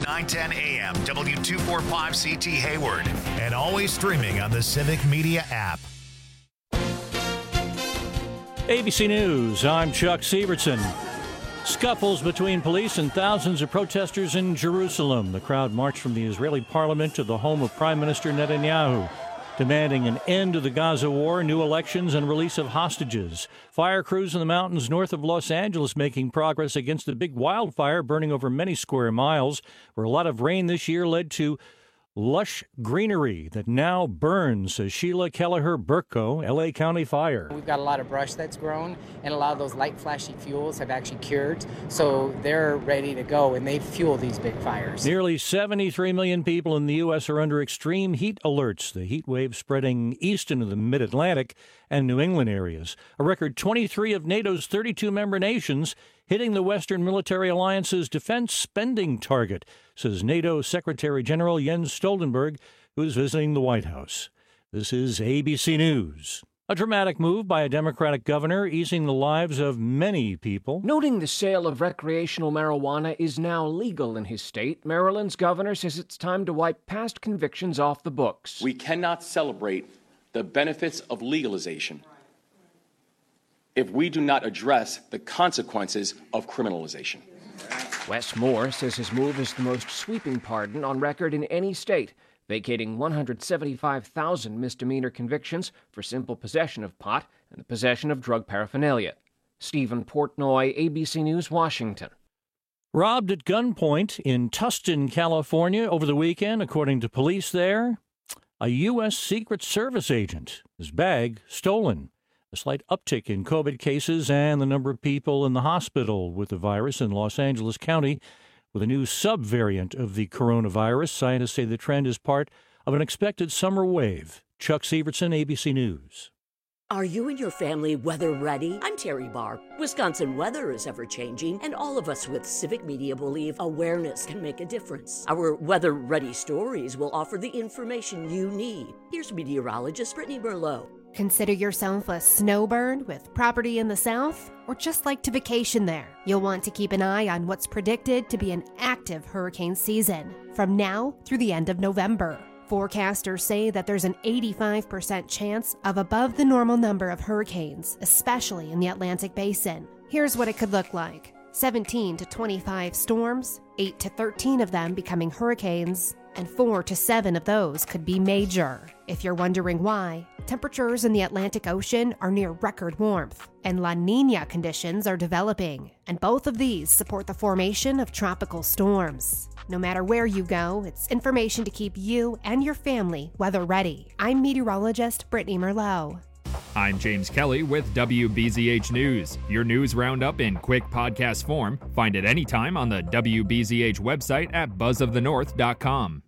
910 AM, W245CT Hayward, and always streaming on the Civic Media app. ABC News, I'm Chuck Sievertson. Scuffles between police and thousands of protesters in Jerusalem. The crowd marched from the Israeli parliament to the home of Prime Minister Netanyahu, demanding an end to the Gaza war, new elections, and release of hostages. Fire crews in the mountains north of Los Angeles making progress against the big wildfire burning over many square miles, where a lot of rain this year led to lush greenery that now burns, says Sheila Kelleher-Burko, L.A. County Fire. We've got a lot of brush that's grown, and a lot of those light flashy fuels have actually cured, so they're ready to go, and they fuel these big fires. Nearly 73 million people in the U.S. are under extreme heat alerts, the heat wave spreading east into the mid-Atlantic and New England areas. A record 23 of NATO's 32 member nations hitting the Western Military Alliance's defense spending target, says NATO Secretary General Jens Stoltenberg, who is visiting the White House. This is ABC News. A dramatic move by a Democratic governor easing the lives of many people. Noting the sale of recreational marijuana is now legal in his state, Maryland's governor says it's time to wipe past convictions off the books. We cannot celebrate the benefits of legalization if we do not address the consequences of criminalization. Wes Moore says his move is the most sweeping pardon on record in any state, vacating 175,000 misdemeanor convictions for simple possession of pot and the possession of drug paraphernalia. Stephen Portnoy, ABC News, Washington. Robbed at gunpoint in Tustin, California over the weekend, according to police there. A U.S. Secret Service agent, his bag stolen. A slight uptick in COVID cases and the number of people in the hospital with the virus in Los Angeles County with a new subvariant of the coronavirus. Scientists say the trend is part of an expected summer wave. Chuck Sievertson, ABC News. Are you and your family weather ready? I'm Terry Barr. Wisconsin weather is ever-changing, and all of us with Civic Media believe awareness can make a difference. Our Weather Ready stories will offer the information you need. Here's meteorologist Brittany Merlot. Consider yourself a snowbird with property in the south, or just like to vacation there. You'll want to keep an eye on what's predicted to be an active hurricane season from now through the end of November. Forecasters say that there's an 85% chance of above the normal number of hurricanes, especially in the Atlantic Basin. Here's what it could look like. 17 to 25 storms, 8 to 13 of them becoming hurricanes, and 4 to 7 of those could be major. If you're wondering why, temperatures in the Atlantic Ocean are near record warmth, and La Niña conditions are developing, and both of these support the formation of tropical storms. No matter where you go, it's information to keep you and your family weather ready. I'm meteorologist Brittany Merlot. I'm James Kelly with WBZH News. Your news roundup in quick podcast form. Find it anytime on the WBZH website at buzzofthenorth.com.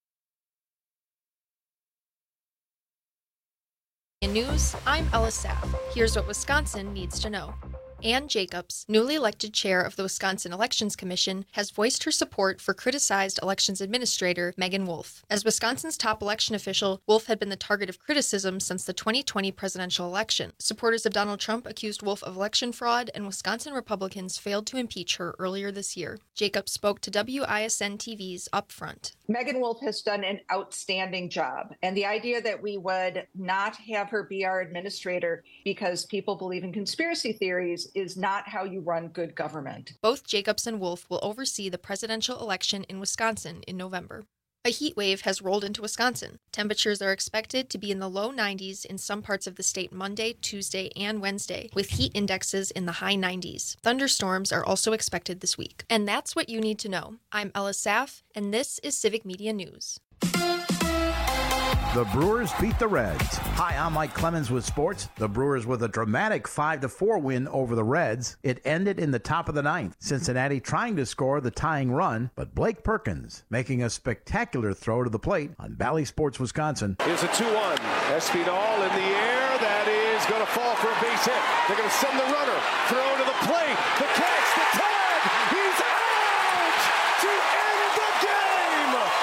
In news, I'm Ella Saff. Here's what Wisconsin needs to know. Ann Jacobs, newly elected chair of the Wisconsin Elections Commission, has voiced her support for criticized elections administrator Megan Wolf. As Wisconsin's top election official, Wolf had been the target of criticism since the 2020 presidential election. Supporters of Donald Trump accused Wolf of election fraud, and Wisconsin Republicans failed to impeach her earlier this year. Jacobs spoke to WISN TV's Upfront. Megan Wolf has done an outstanding job, and the idea that we would not have her be our administrator because people believe in conspiracy theories is not how you run good government. Both Jacobs and Wolf will oversee the presidential election in Wisconsin in November. A heat wave has rolled into Wisconsin. Temperatures are expected to be in the low 90s in some parts of the state Monday, Tuesday, and Wednesday, with heat indexes in the high 90s. Thunderstorms are also expected this week. And that's what you need to know. I'm Ella Saff, and this is Civic Media News. The Brewers beat the Reds. Hi, I'm Mike Clemens with sports. The Brewers with a dramatic 5-4 win over the Reds. It ended in the top of the ninth. Cincinnati trying to score the tying run, but Blake Perkins making a spectacular throw to the plate on Bally Sports, Wisconsin. Here's a 2-1. Espinal in the air. That is going to fall for a base hit. They're going to send the runner. Throw to the plate. The catch. The tag. He's out to end the game.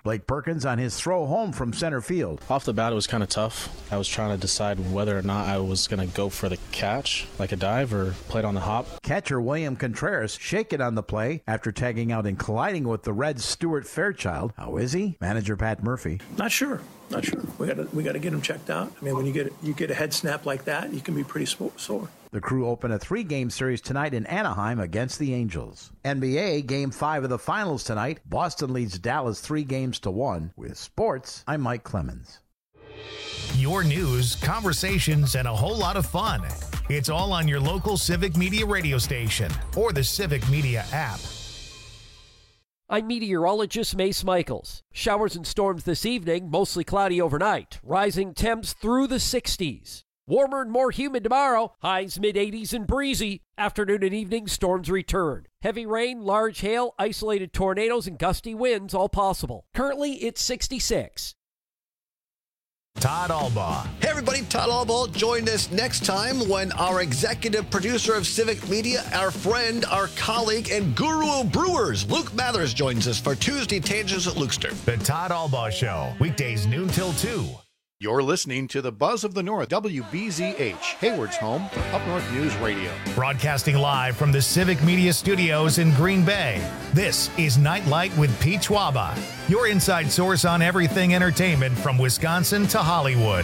Blake Perkins on his throw home from center field. Off the bat, it was kind of tough. I was trying to decide whether or not I was going to go for the catch, like a dive, or play it on the hop. Catcher William Contreras shaken on the play after tagging out and colliding with the Reds' Stuart Fairchild. How is he? Manager Pat Murphy. Not sure. We got to get him checked out. I mean, when you get a head snap like that, you can be pretty sore. The Crew open a 3-game series tonight in Anaheim against the Angels. NBA Game 5 of the finals tonight. Boston leads Dallas 3-1. With sports, I'm Mike Clemens. Your news, conversations, and a whole lot of fun. It's all on your local Civic Media radio station or the Civic Media app. I'm meteorologist Mace Michaels. Showers and storms this evening, mostly cloudy overnight. Rising temps through the 60s. Warmer and more humid tomorrow, highs mid-80s and breezy. Afternoon and evening, storms return. Heavy rain, large hail, isolated tornadoes, and gusty winds all possible. Currently, it's 66. Todd Albaugh. Hey everybody, Todd Albaugh. Join us next time when our executive producer of Civic Media, our friend, our colleague, and guru of brewers, Luke Mathers, joins us for Tuesday Tangents at Lukester. The Todd Albaugh Show, weekdays noon till 2. You're listening to the Buzz of the North, WBZH, Hayward's home for Up North News Radio. Broadcasting live from the Civic Media Studios in Green Bay, this is Nightlight with Pete Schwaba, your inside source on everything entertainment from Wisconsin to Hollywood.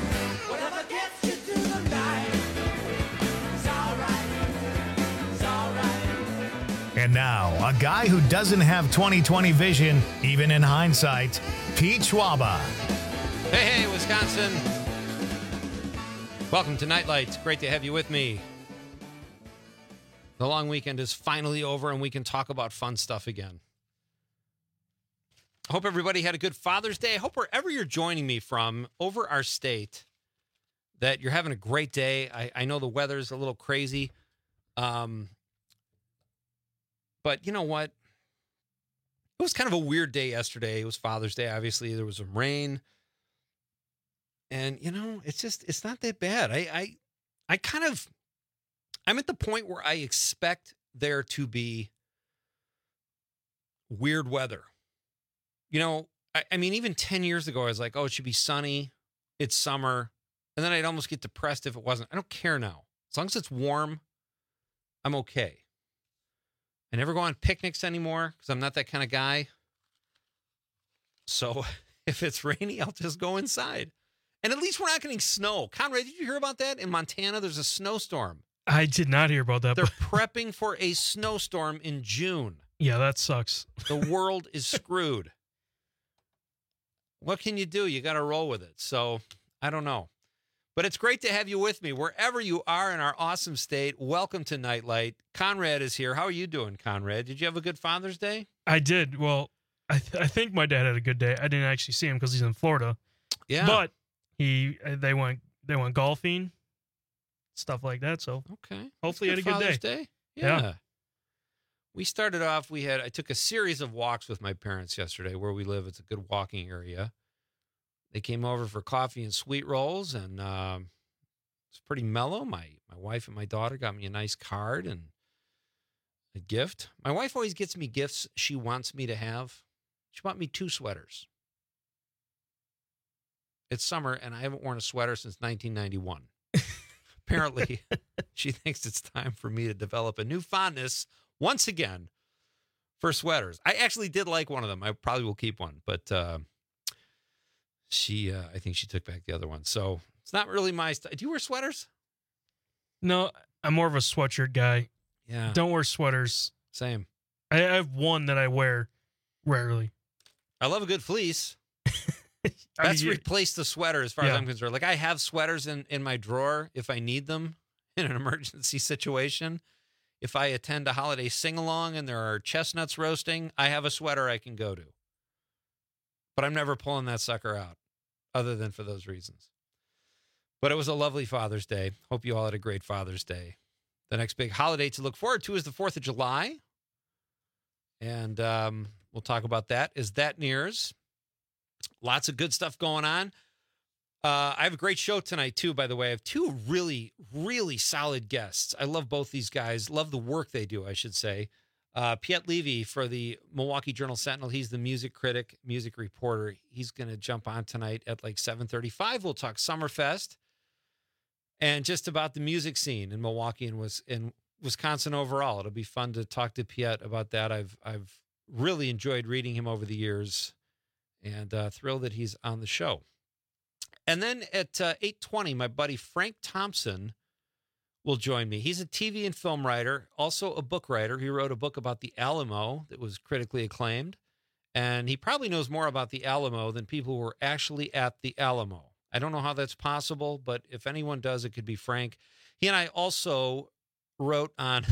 And now, a guy who doesn't have 20/20 vision, even in hindsight, Pete Schwaba. Hey, Wisconsin. Welcome to Nightlight. Great to have you with me. The long weekend is finally over and we can talk about fun stuff again. I hope everybody had a good Father's Day. I hope wherever you're joining me from over our state that you're having a great day. I know the weather's a little crazy. But you know what? It was kind of a weird day yesterday. It was Father's Day. Obviously, there was some rain. And, you know, it's not that bad. I'm at the point where I expect there to be weird weather. You know, I mean, even 10 years ago, I was like, oh, it should be sunny. It's summer. And then I'd almost get depressed if it wasn't. I don't care now. As long as it's warm, I'm okay. I never go on picnics anymore because I'm not that kind of guy. So if it's rainy, I'll just go inside. And at least we're not getting snow. Conrad, did you hear about that? In Montana, there's a snowstorm. I did not hear about that. They're prepping for a snowstorm in June. Yeah, that sucks. The world is screwed. What can you do? You got to roll with it. So, I don't know. But it's great to have you with me. Wherever you are in our awesome state, welcome to Nightlight. Conrad is here. How are you doing, Conrad? Did you have a good Father's Day? I did. Well, I think my dad had a good day. I didn't actually see him because he's in Florida. Yeah. But they went golfing, stuff like that. So okay, hopefully he had a good Father's day. Day. Yeah. We started off. I took a series of walks with my parents yesterday where we live. It's a good walking area. They came over for coffee and sweet rolls, and it's pretty mellow. My wife and my daughter got me a nice card and a gift. My wife always gets me gifts she wants me to have. She bought me 2 sweaters. It's summer, and I haven't worn a sweater since 1991. Apparently, she thinks it's time for me to develop a new fondness, once again, for sweaters. I actually did like one of them. I probably will keep one, but I think she took back the other one. So it's not really my style. Do you wear sweaters? No, I'm more of a sweatshirt guy. Yeah. Don't wear sweaters. Same. I have one that I wear rarely. I love a good fleece. That's replaced the sweater as far as I'm concerned. Like, I have sweaters in my drawer if I need them in an emergency situation. If I attend a holiday sing-along and there are chestnuts roasting, I have a sweater I can go to. But I'm never pulling that sucker out other than for those reasons. But it was a lovely Father's Day. Hope you all had a great Father's Day. The next big holiday to look forward to is the 4th of July. And we'll talk about that as that nears. Lots of good stuff going on. I have a great show tonight, too, by the way. I have 2 really, really solid guests. I love both these guys. Love the work they do, I should say. Piet Levy for the Milwaukee Journal-Sentinel. He's the music critic, music reporter. He's going to jump on tonight at like 7:35. We'll talk Summerfest and just about the music scene in Milwaukee and in Wisconsin overall. It'll be fun to talk to Piet about that. I've really enjoyed reading him over the years, and thrilled that he's on the show. And then at 8:20, my buddy Frank Thompson will join me. He's a TV and film writer, also a book writer. He wrote a book about the Alamo that was critically acclaimed, and he probably knows more about the Alamo than people who were actually at the Alamo. I don't know how that's possible, but if anyone does, it could be Frank. He and I also wrote on,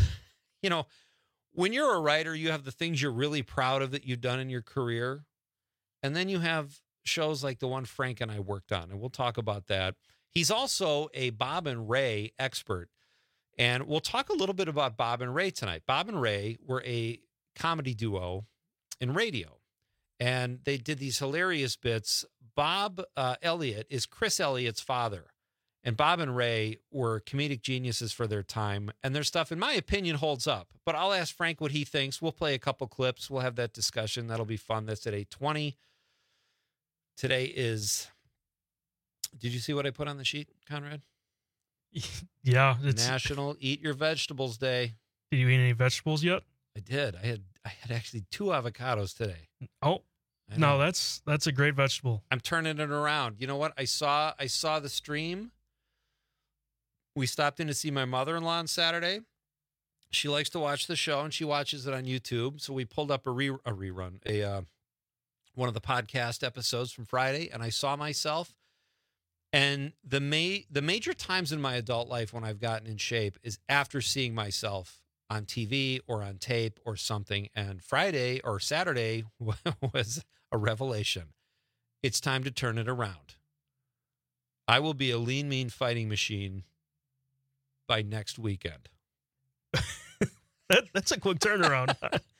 when you're a writer, you have the things you're really proud of that you've done in your career, and then you have shows like the one Frank and I worked on, and we'll talk about that. He's also a Bob and Ray expert, and we'll talk a little bit about Bob and Ray tonight. Bob and Ray were a comedy duo in radio, and they did these hilarious bits. Bob Elliott is Chris Elliott's father, and Bob and Ray were comedic geniuses for their time, and their stuff, in my opinion, holds up. But I'll ask Frank what he thinks. We'll play a couple clips. We'll have that discussion. That'll be fun. That's at 8:20. Today is... Did you see what I put on the sheet, Conrad? Yeah. It's National Eat Your Vegetables Day. Did you eat any vegetables yet? I did. I had actually 2 avocados today. Oh, no, that's a great vegetable. I'm turning it around. You know what? I saw the stream. We stopped in to see my mother-in-law on Saturday. She likes to watch the show, and she watches it on YouTube. So we pulled up a rerun, one of the podcast episodes from Friday, and I saw myself. And the major times in my adult life when I've gotten in shape is after seeing myself on TV or on tape or something. And Friday or Saturday was a revelation. It's time to turn it around. I will be a lean, mean fighting machine by next weekend. That's a quick turnaround.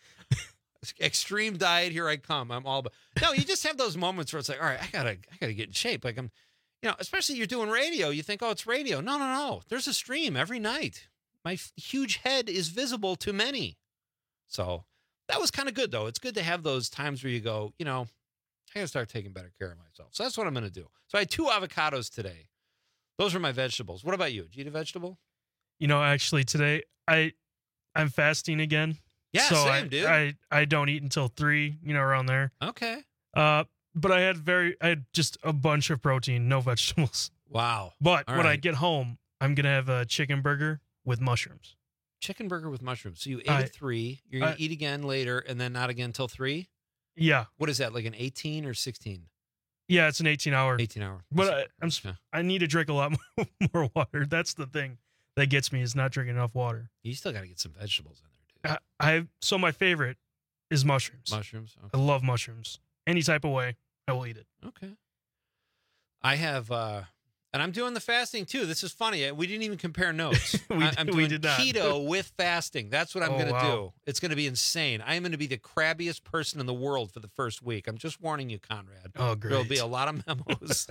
Extreme diet, here I come. I'm all about. No, you just have those moments where it's like, all right, I gotta get in shape. Like especially you're doing radio. You think, oh, it's radio. No. There's a stream every night. My huge head is visible to many. So that was kind of good, though. It's good to have those times where you go, I got to start taking better care of myself. So that's what I'm going to do. So I had 2 avocados today. Those are my vegetables. What about you? Did you eat a vegetable? Actually, today I'm fasting again. Yeah, so same, dude. I don't eat until 3, around there. Okay. But I had just a bunch of protein, no vegetables. Wow. But when I get home, I'm going to have a chicken burger with mushrooms. Chicken burger with mushrooms. So you ate at 3. You're going to eat again later and then not again until 3? Yeah. What is that, like an 18 or 16? Yeah, it's an 18-hour. 18-hour. But I need to drink a lot more water. That's the thing that gets me is not drinking enough water. You still got to get some vegetables in there, dude. So my favorite is mushrooms. Mushrooms? Okay. I love mushrooms. Any type of way, I will eat it. Okay. I have, and I'm doing the fasting too. This is funny. We didn't even compare notes. I'm doing keto with fasting. That's what I'm going to do. It's going to be insane. I am going to be the crabbiest person in the world for the first week. I'm just warning you, Conrad. Oh, great. There'll be a lot of memos.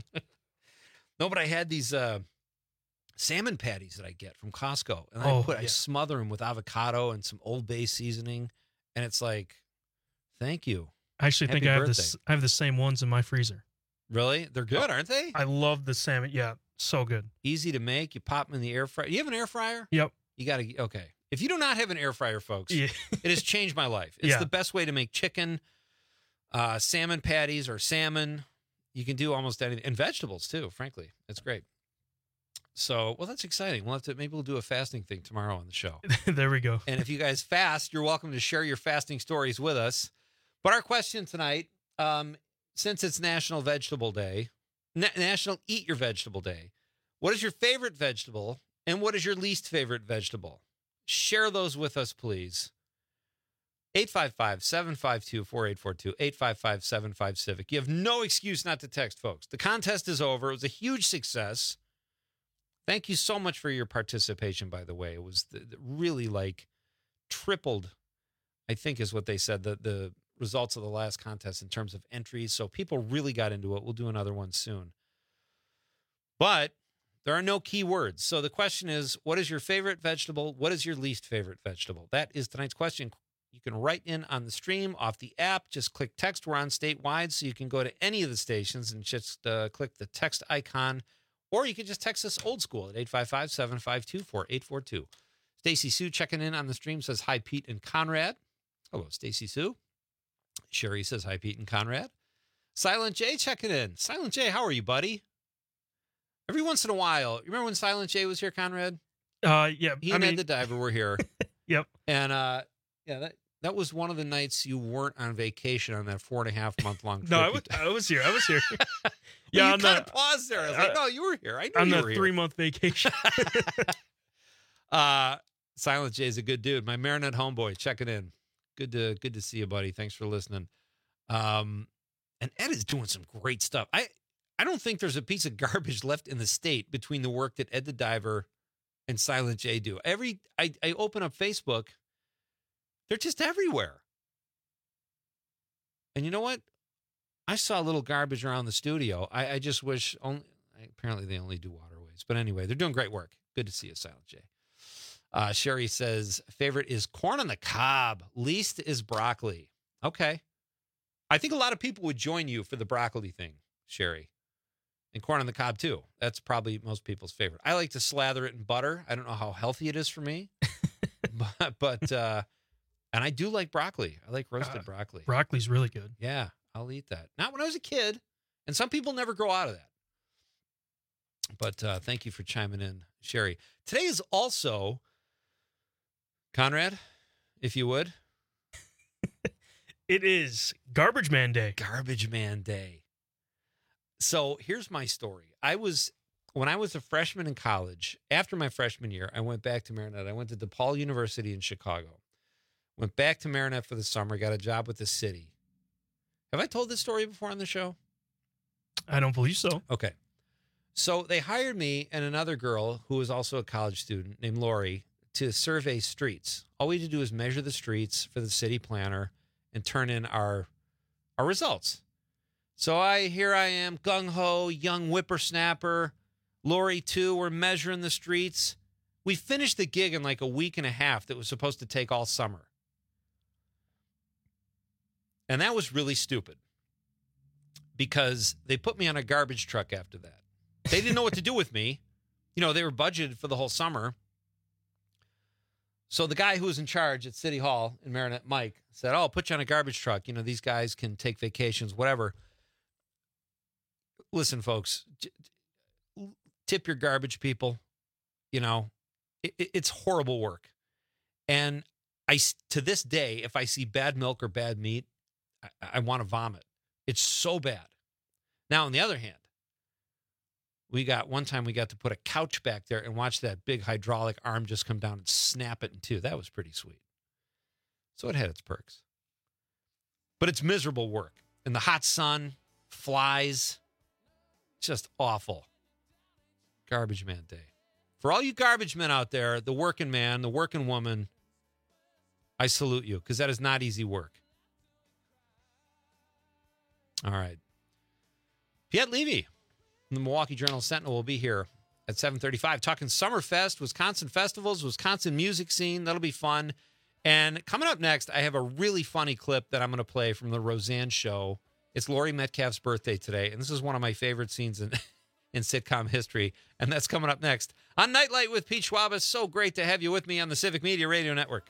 No, but I had these salmon patties that I get from Costco, and I smother them with avocado and some Old Bay seasoning, and it's like, thank you. I actually think I have the same ones in my freezer. Really? They're good, aren't they? I love the salmon. Yeah, so good. Easy to make. You pop them in the air fryer. You have an air fryer? Yep. You got to, okay. If you do not have an air fryer, folks, it has changed my life. It's the best way to make chicken, salmon patties or salmon. You can do almost anything. And vegetables, too, frankly. It's great. So, well, that's exciting. Maybe we'll do a fasting thing tomorrow on the show. There we go. And if you guys fast, you're welcome to share your fasting stories with us. But our question tonight, since it's National Vegetable Day, National Eat Your Vegetable Day, what is your favorite vegetable and what is your least favorite vegetable? Share those with us, please. 855-752-4842, 855-75-CIVIC. You have no excuse not to text, folks. The contest is over. It was a huge success. Thank you so much for your participation, by the way. It was really tripled, I think is what they said, the results of the last contest in terms of entries. So people really got into it. We'll do another one soon. But there are no key words. So the question is, what is your favorite vegetable? What is your least favorite vegetable? That is tonight's question. You can write in on the stream off the app. Just click text. We're on statewide, so you can go to any of the stations and just click the text icon, or you can just text us old school at 855-752-4842. Stacy Sue checking in on the stream says, hi, Pete and Conrad. Hello, Stacy Sue. Sherry says, hi, Pete and Conrad. Silent J checking in. Silent J, how are you, buddy? Every once in a while, you remember when Silent J was here, Conrad? Yeah. He and Ed the Diver were here. Yep. And that was one of the nights you weren't on vacation on that 4.5 month long trip. No, I was here. Yeah, you kind of paused there. I was like, no, you were here. I knew you were here. On the 3-month vacation. Silent J is a good dude. My Marinette homeboy checking in. Good to see you, buddy. Thanks for listening. And Ed is doing some great stuff. I don't think there's a piece of garbage left in the state between the work that Ed the Diver and Silent J do. I open up Facebook, they're just everywhere. And you know what? I saw a little garbage around the studio. I just wish apparently they only do waterways. But anyway, they're doing great work. Good to see you, Silent J. Sherry says, favorite is corn on the cob. Least is broccoli. Okay. I think a lot of people would join you for the broccoli thing, Sherry. And corn on the cob, too. That's probably most people's favorite. I like to slather it in butter. I don't know how healthy it is for me. but and I do like broccoli. I like roasted broccoli. Broccoli's really good. Yeah, I'll eat that. Not when I was a kid. And some people never grow out of that. But thank you for chiming in, Sherry. Today is also, Conrad, if you would. It is Garbage Man Day. Garbage Man Day. So here's my story. When I was a freshman in college, after my freshman year, I went back to Marinette. I went to DePaul University in Chicago. Went back to Marinette for the summer, got a job with the city. Have I told this story before on the show? I don't believe so. Okay. So they hired me and another girl who was also a college student named Lori to survey streets. All we had to do is measure the streets for the city planner and turn in our results. So here I am, gung-ho, young whippersnapper. Lori, too, we're measuring the streets. We finished the gig in like a week and a half that was supposed to take all summer. And that was really stupid because they put me on a garbage truck after that. They didn't know what to do with me. You know, they were budgeted for the whole summer. So the guy who was in charge at City Hall in Marinette, Mike, said, I'll put you on a garbage truck. You know, these guys can take vacations, whatever. Listen, folks, tip your garbage people. You know, it's horrible work. And to this day, if I see bad milk or bad meat, I want to vomit. It's so bad. Now, on the other hand, one time we got to put a couch back there and watch that big hydraulic arm just come down and snap it in two. That was pretty sweet. So it had its perks. But it's miserable work. In the hot sun, flies, just awful. Garbage Man Day. For all you garbage men out there, the working man, the working woman, I salute you because that is not easy work. All right. Piet Levy from the Milwaukee Journal-Sentinel will be here at 7:35 talking Summerfest, Wisconsin festivals, Wisconsin music scene. That'll be fun. And coming up next, I have a really funny clip that I'm going to play from the Roseanne show. It's Laurie Metcalf's birthday today, and this is one of my favorite scenes in sitcom history, and that's coming up next on Nightlight with Pete Schwab. It's so great to have you with me on the Civic Media Radio Network.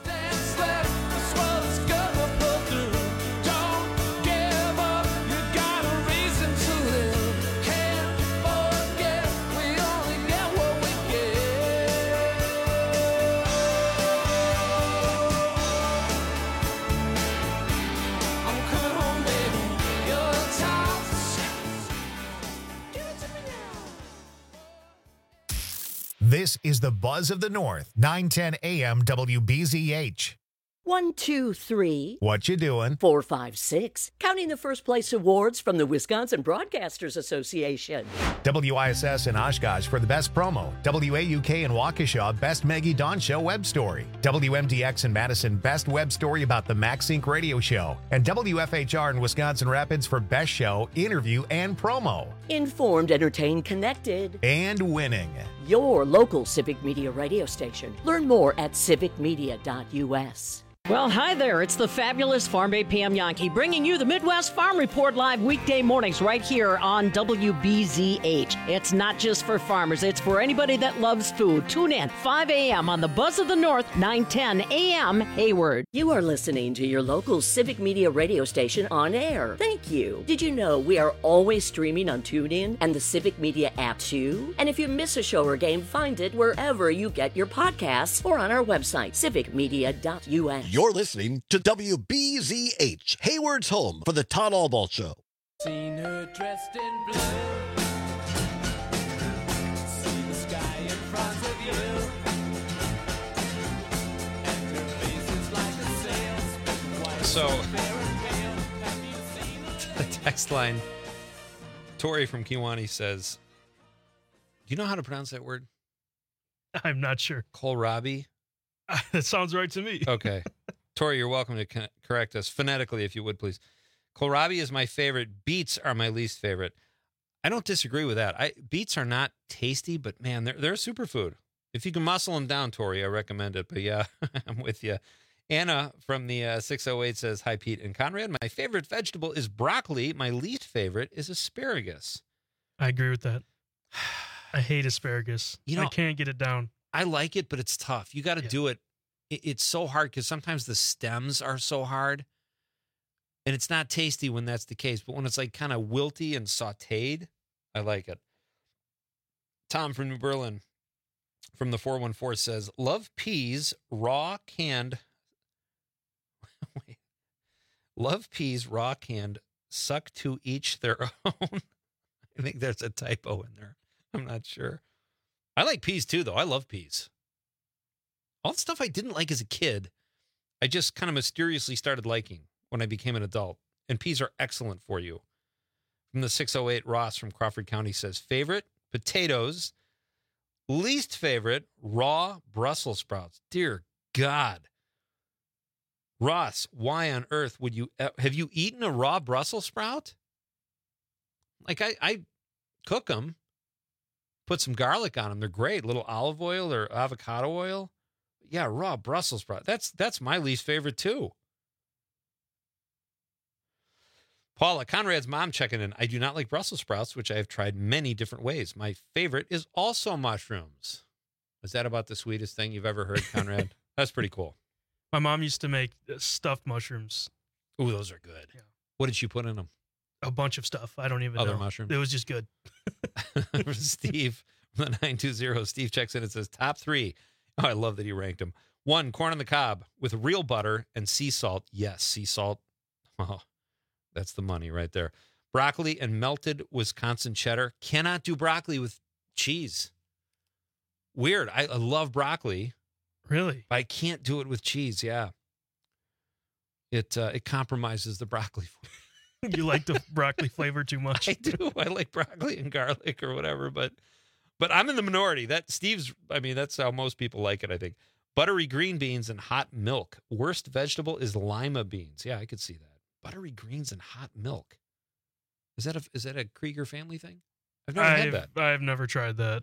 This is the Buzz of the North, 910 AM WBZH. 1, 2, 3. What you doing? 4, 5, 6. Counting the first place awards from the Wisconsin Broadcasters Association. WISS in Oshkosh for the best promo. WAUK in Waukesha, best Maggie Dawn Show web story. WMDX in Madison, best web story about the MaxSync radio show. And WFHR in Wisconsin Rapids for best show, interview, and promo. Informed, entertained, connected. And winning. Your local Civic Media radio station. Learn more at civicmedia.us. Well, hi there. It's the fabulous Farm Babe Pam Yankee bringing you the Midwest Farm Report live weekday mornings right here on WBZH. It's not just for farmers. It's for anybody that loves food. Tune in 5 a.m. on the Buzz of the North, 9:10 a.m. Hayward. You are listening to your local Civic Media radio station on air. Thank you. Did you know we are always streaming on TuneIn and the Civic Media app too? And if you miss a show or game, find it wherever you get your podcasts or on our website, civicmedia.us. You're listening to WBZH, Hayward's home for the Todd Albaugh Show. Seen her dressed in blue. See the sky in front of you. And her face is like a sail. So, the text line, Tori from Kiwani says, do you know how to pronounce that word? I'm not sure. Kohlrabi? That sounds right to me. Okay. Tori, you're welcome to correct us phonetically, if you would, please. Kohlrabi is my favorite. Beets are my least favorite. I don't disagree with that. Beets are not tasty, but man, they're a superfood. If you can muscle them down, Tori, I recommend it. But yeah, I'm with you. Anna from the 608 says, hi, Pete and Conrad. My favorite vegetable is broccoli. My least favorite is asparagus. I agree with that. I hate asparagus. I can't get it down. I like it, but it's tough. You got to do it. It's so hard because sometimes the stems are so hard. And it's not tasty when that's the case. But when it's like kind of wilty and sauteed, I like it. Tom from New Berlin from the 414 says, love peas, raw canned. Wait. Love peas, raw canned, suck to each their own. I think there's a typo in there. I'm not sure. I like peas too, though. I love peas. All the stuff I didn't like as a kid, I just kind of mysteriously started liking when I became an adult. And peas are excellent for you. From the 608, Ross from Crawford County says, favorite, potatoes. Least favorite, raw Brussels sprouts. Dear God. Ross, why on earth would you... have you eaten a raw Brussels sprout? Like, I cook them, put some garlic on them. They're great. A little olive oil or avocado oil. Yeah, raw Brussels sprout. That's my least favorite, too. Paula, Conrad's mom checking in. I do not like Brussels sprouts, which I have tried many different ways. My favorite is also mushrooms. Is that about the sweetest thing you've ever heard, Conrad? That's pretty cool. My mom used to make stuffed mushrooms. Ooh, those are good. Yeah. What did she put in them? A bunch of stuff. I don't even know. Other mushrooms? It was just good. Steve, from the 920, Steve checks in and says, top 3. Oh, I love that he ranked them. 1, corn on the cob with real butter and sea salt. Yes, sea salt. Oh, that's the money right there. Broccoli and melted Wisconsin cheddar. Cannot do broccoli with cheese. Weird. I love broccoli. Really? But I can't do it with cheese. Yeah. It compromises the broccoli. You like the broccoli flavor too much? I do. I like broccoli and garlic or whatever, but I'm in the minority. That's how most people like it, I think. Buttery green beans and hot milk. Worst vegetable is lima beans. Yeah, I could see that. Buttery greens and hot milk. Is that a Krieger family thing? I've never had that. I've never tried that.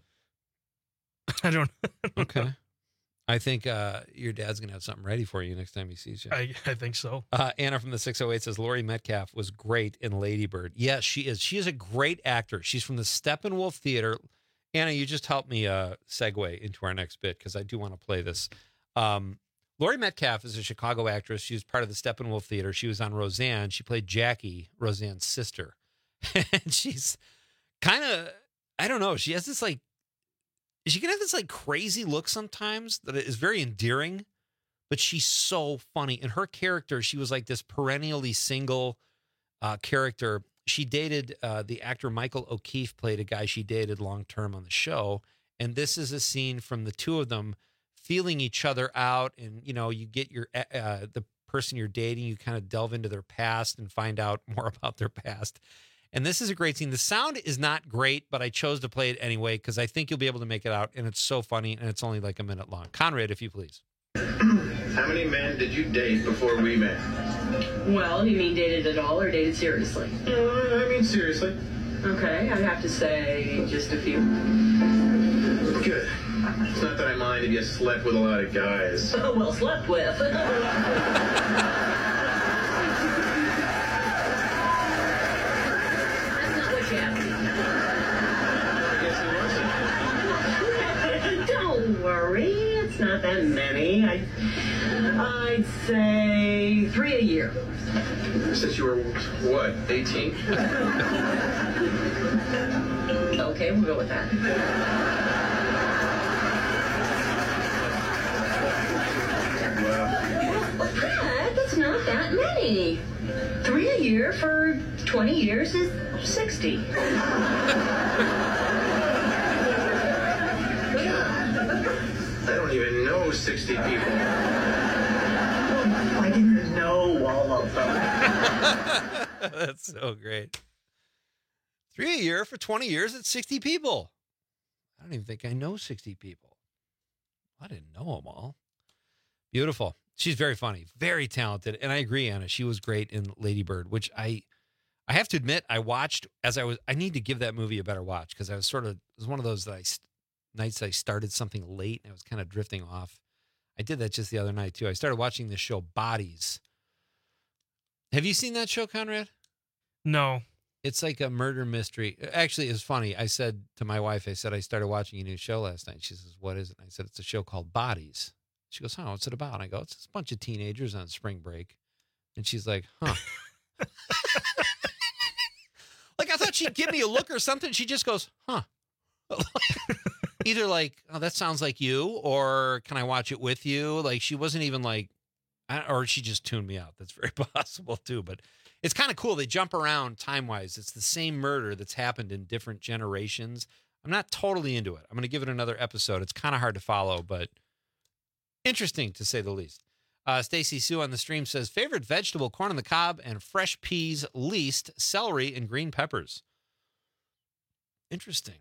I don't. Okay. I think your dad's going to have something ready for you next time he sees you. I think so. Anna from the 608 says, Laurie Metcalf was great in Lady Bird. Yes, she is. She is a great actor. She's from the Steppenwolf Theater. Anna, you just helped me segue into our next bit because I do want to play this. Laurie Metcalf is a Chicago actress. She was part of the Steppenwolf Theater. She was on Roseanne. She played Jackie, Roseanne's sister. And she's kind of, I don't know, she has this like, she can have this like crazy look sometimes that is very endearing, but she's so funny. And her character, she was like this perennially single character. She dated the actor Michael O'Keefe, played a guy she dated long term on the show. And this is a scene from the two of them feeling each other out. And, you know, you get your the person you're dating, you kind of delve into their past and find out more about their past. And this is a great scene. The sound is not great, but I chose to play it anyway because I think you'll be able to make it out. And it's so funny, and it's only like a minute long. Conrad, if you please. How many men did you date before we met? Well, you mean dated at all or dated seriously? I mean seriously. Okay, I'd have to say just a few. Good. It's not that I mind if you slept with a lot of guys. Well, slept with. That's not what you asked. Don't worry, it's not that many. I'd say 3 a year. Since you were, what, 18? Okay, we'll go with that. Well, Fred, that's not that many. 3 a year for 20 years is 60. I don't even know 60 people. I didn't know all of them. That's so great. 3 a year for 20 years, it's 60 people. I don't even think I know 60 people. I didn't know them all. Beautiful. She's very funny, very talented. And I agree, Anna. She was great in Lady Bird, which I have to admit, I watched I need to give that movie a better watch because I was it was one of those nights I started something late and I was kind of drifting off. I did that just the other night too. I started watching this show, Bodies. Have you seen that show, Conrad? No. It's like a murder mystery. Actually, it's funny. I said to my wife, I started watching a new show last night. She says, what is it? And I said, it's a show called Bodies. She goes, oh, what's it about? And I go, it's a bunch of teenagers on spring break. And she's like, huh. Like, I thought she'd give me a look or something. She just goes, huh. Either like, oh, that sounds like you, or can I watch it with you? Like, she wasn't even like, or she just tuned me out. That's very possible too. But it's kind of cool. They jump around time-wise. It's the same murder that's happened in different generations. I'm not totally into it. I'm going to give it another episode. It's kind of hard to follow, but interesting to say the least. Stacy Sue on the stream says, favorite vegetable, corn on the cob and fresh peas, least celery and green peppers. Interesting.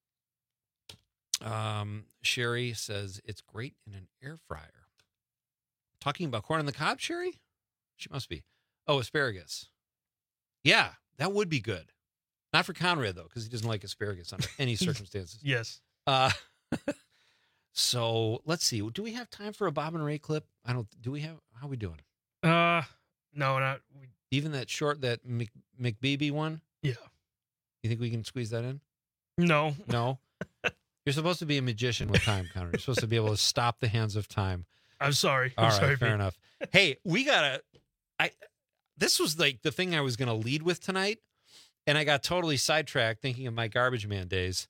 Sherry says, it's great in an air fryer. Talking about corn on the cob, Sherry? She must be. Oh, asparagus. Yeah, that would be good. Not for Conrad, though, because he doesn't like asparagus under any circumstances. Yes. So let's see. Do we have time for a Bob and Ray clip? Do we have? How are we doing? No, not. Even that short, that McBeebe one? Yeah. You think we can squeeze that in? No. No? You're supposed to be a magician with time, Conrad. You're supposed to be able to stop the hands of time. I'm sorry. All I'm right, sorry, fair Pete. enough. Hey, this was like the thing I was going to lead with tonight, and I got totally sidetracked thinking of my Garbage Man days.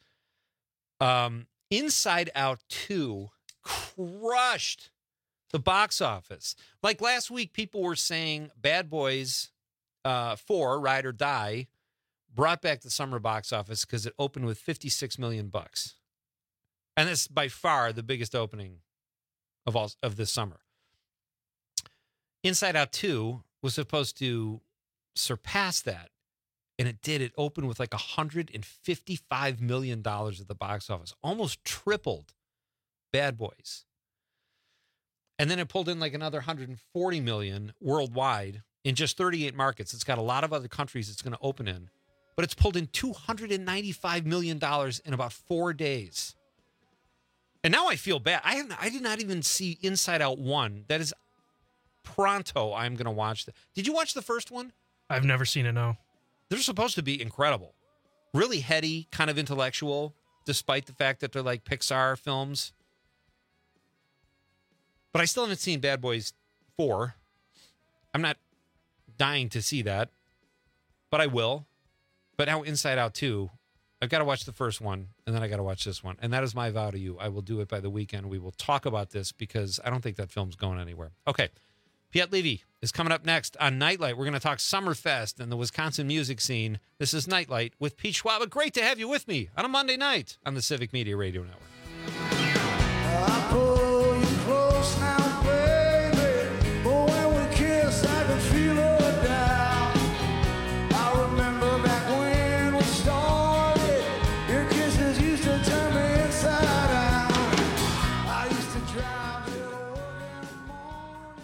Inside Out 2 crushed the box office. Like last week, people were saying Bad Boys 4, Ride or Die, brought back the summer box office because it opened with $56 million. And that's by far the biggest opening of this summer. Inside Out 2 was supposed to surpass that, and it did. It opened with like $155 million at the box office, almost tripled Bad Boys. And then it pulled in like another $140 million worldwide in just 38 markets. It's got a lot of other countries it's going to open in, but it's pulled in $295 million in about 4 days. And now I feel bad. I did not even see Inside Out 1. That is pronto. I'm going to watch that. Did you watch the first one? I've never seen it, no. They're supposed to be incredible. Really heady, kind of intellectual, despite the fact that they're like Pixar films. But I still haven't seen Bad Boys 4. I'm not dying to see that, but I will. But now Inside Out 2, I've got to watch the first one, and then I got to watch this one. And that is my vow to you. I will do it by the weekend. We will talk about this because I don't think that film's going anywhere. Okay. Piet Levy is coming up next on Nightlight. We're going to talk Summerfest and the Wisconsin music scene. This is Nightlight with Pete Schwab. Great to have you with me on a Monday night on the Civic Media Radio Network. I pull you close now, baby. But when we kiss, I can feel her down. I remember back when we started. Your kisses used to turn me inside out. I used to drive you to work in the morning.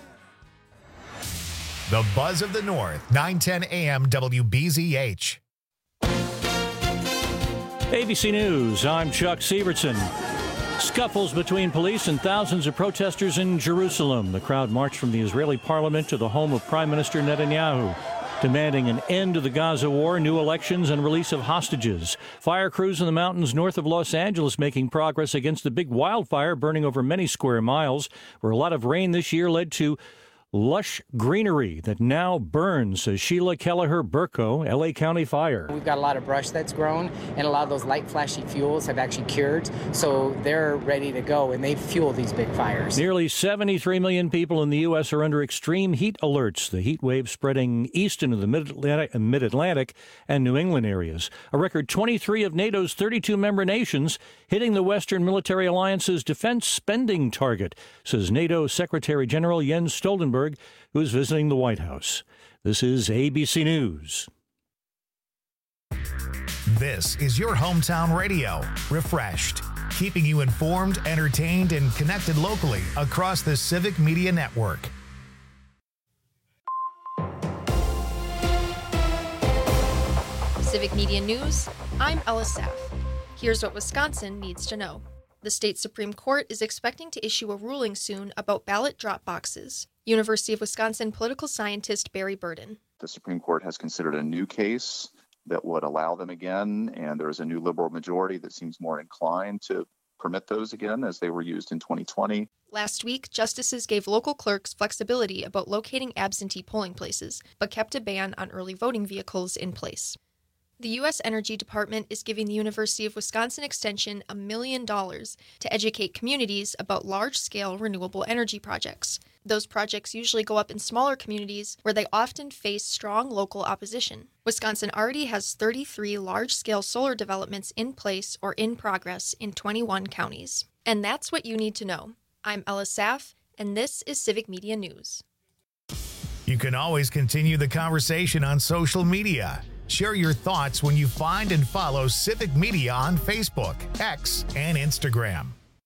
The Buzz of the North, 9:10 a.m. WBZH. ABC News, I'm Chuck Sievertson. Scuffles between police and thousands of protesters in Jerusalem. The crowd marched from the Israeli parliament to the home of Prime Minister Netanyahu, demanding an end to the Gaza war, new elections, and release of hostages. Fire crews in the mountains north of Los Angeles making progress against the big wildfire burning over many square miles, where a lot of rain this year led to lush greenery that now burns, says Sheila Kelleher-Burko, L.A. County Fire. We've got a lot of brush that's grown, and a lot of those light flashy fuels have actually cured, so they're ready to go, and they fuel these big fires. Nearly 73 million people in the U.S. are under extreme heat alerts, the heat wave spreading east into the mid-Atlantic and New England areas. A record 23 of NATO's 32 member nations hitting the Western Military Alliance's defense spending target, says NATO Secretary General Jens Stoltenberg, who's visiting the White House. This is ABC News. This is your hometown radio, Refreshed, keeping you informed, entertained, and connected locally across the Civic Media Network. Civic Media News, I'm Ella Saff. Here's what Wisconsin needs to know. The state Supreme Court is expecting to issue a ruling soon about ballot drop boxes. University of Wisconsin political scientist Barry Burden. The Supreme Court has considered a new case that would allow them again, and there is a new liberal majority that seems more inclined to permit those again as they were used in 2020. Last week, justices gave local clerks flexibility about locating absentee polling places, but kept a ban on early voting vehicles in place. The U.S. Energy Department is giving the University of Wisconsin Extension $1 million to educate communities about large-scale renewable energy projects. Those projects usually go up in smaller communities where they often face strong local opposition. Wisconsin already has 33 large-scale solar developments in place or in progress in 21 counties. And that's what you need to know. I'm Ella Saff, and this is Civic Media News. You can always continue the conversation on social media. Share your thoughts when you find and follow Civic Media on Facebook, X, and Instagram.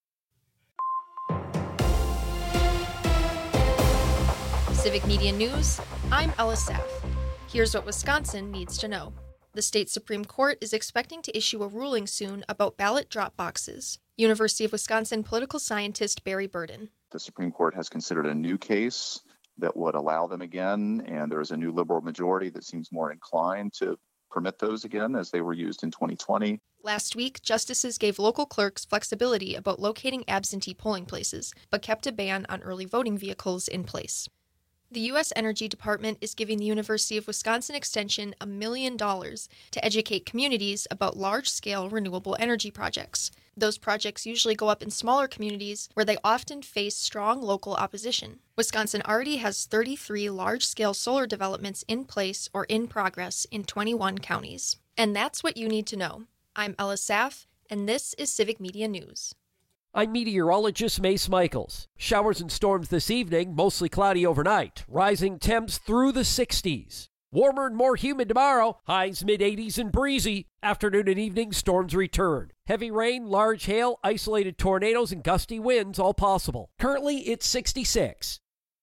Civic Media News, I'm Ella Saff. Here's what Wisconsin needs to know. The state Supreme Court is expecting to issue a ruling soon about ballot drop boxes. University of Wisconsin political scientist Barry Burden. The Supreme Court has considered a new case that would allow them again, and there is a new liberal majority that seems more inclined to permit those again as they were used in 2020. Last week, justices gave local clerks flexibility about locating absentee polling places, but kept a ban on early voting vehicles in place. The U.S. Energy Department is giving the University of Wisconsin Extension $1 million to educate communities about large-scale renewable energy projects. Those projects usually go up in smaller communities where they often face strong local opposition. Wisconsin already has 33 large-scale solar developments in place or in progress in 21 counties. And that's what you need to know. I'm Ella Saff, and this is Civic Media News. I'm meteorologist Mace Michaels. Showers and storms this evening, mostly cloudy overnight. Rising temps through the 60s. Warmer and more humid tomorrow, highs mid-80s and breezy. Afternoon and evening, storms return. Heavy rain, large hail, isolated tornadoes, and gusty winds all possible. Currently, it's 66.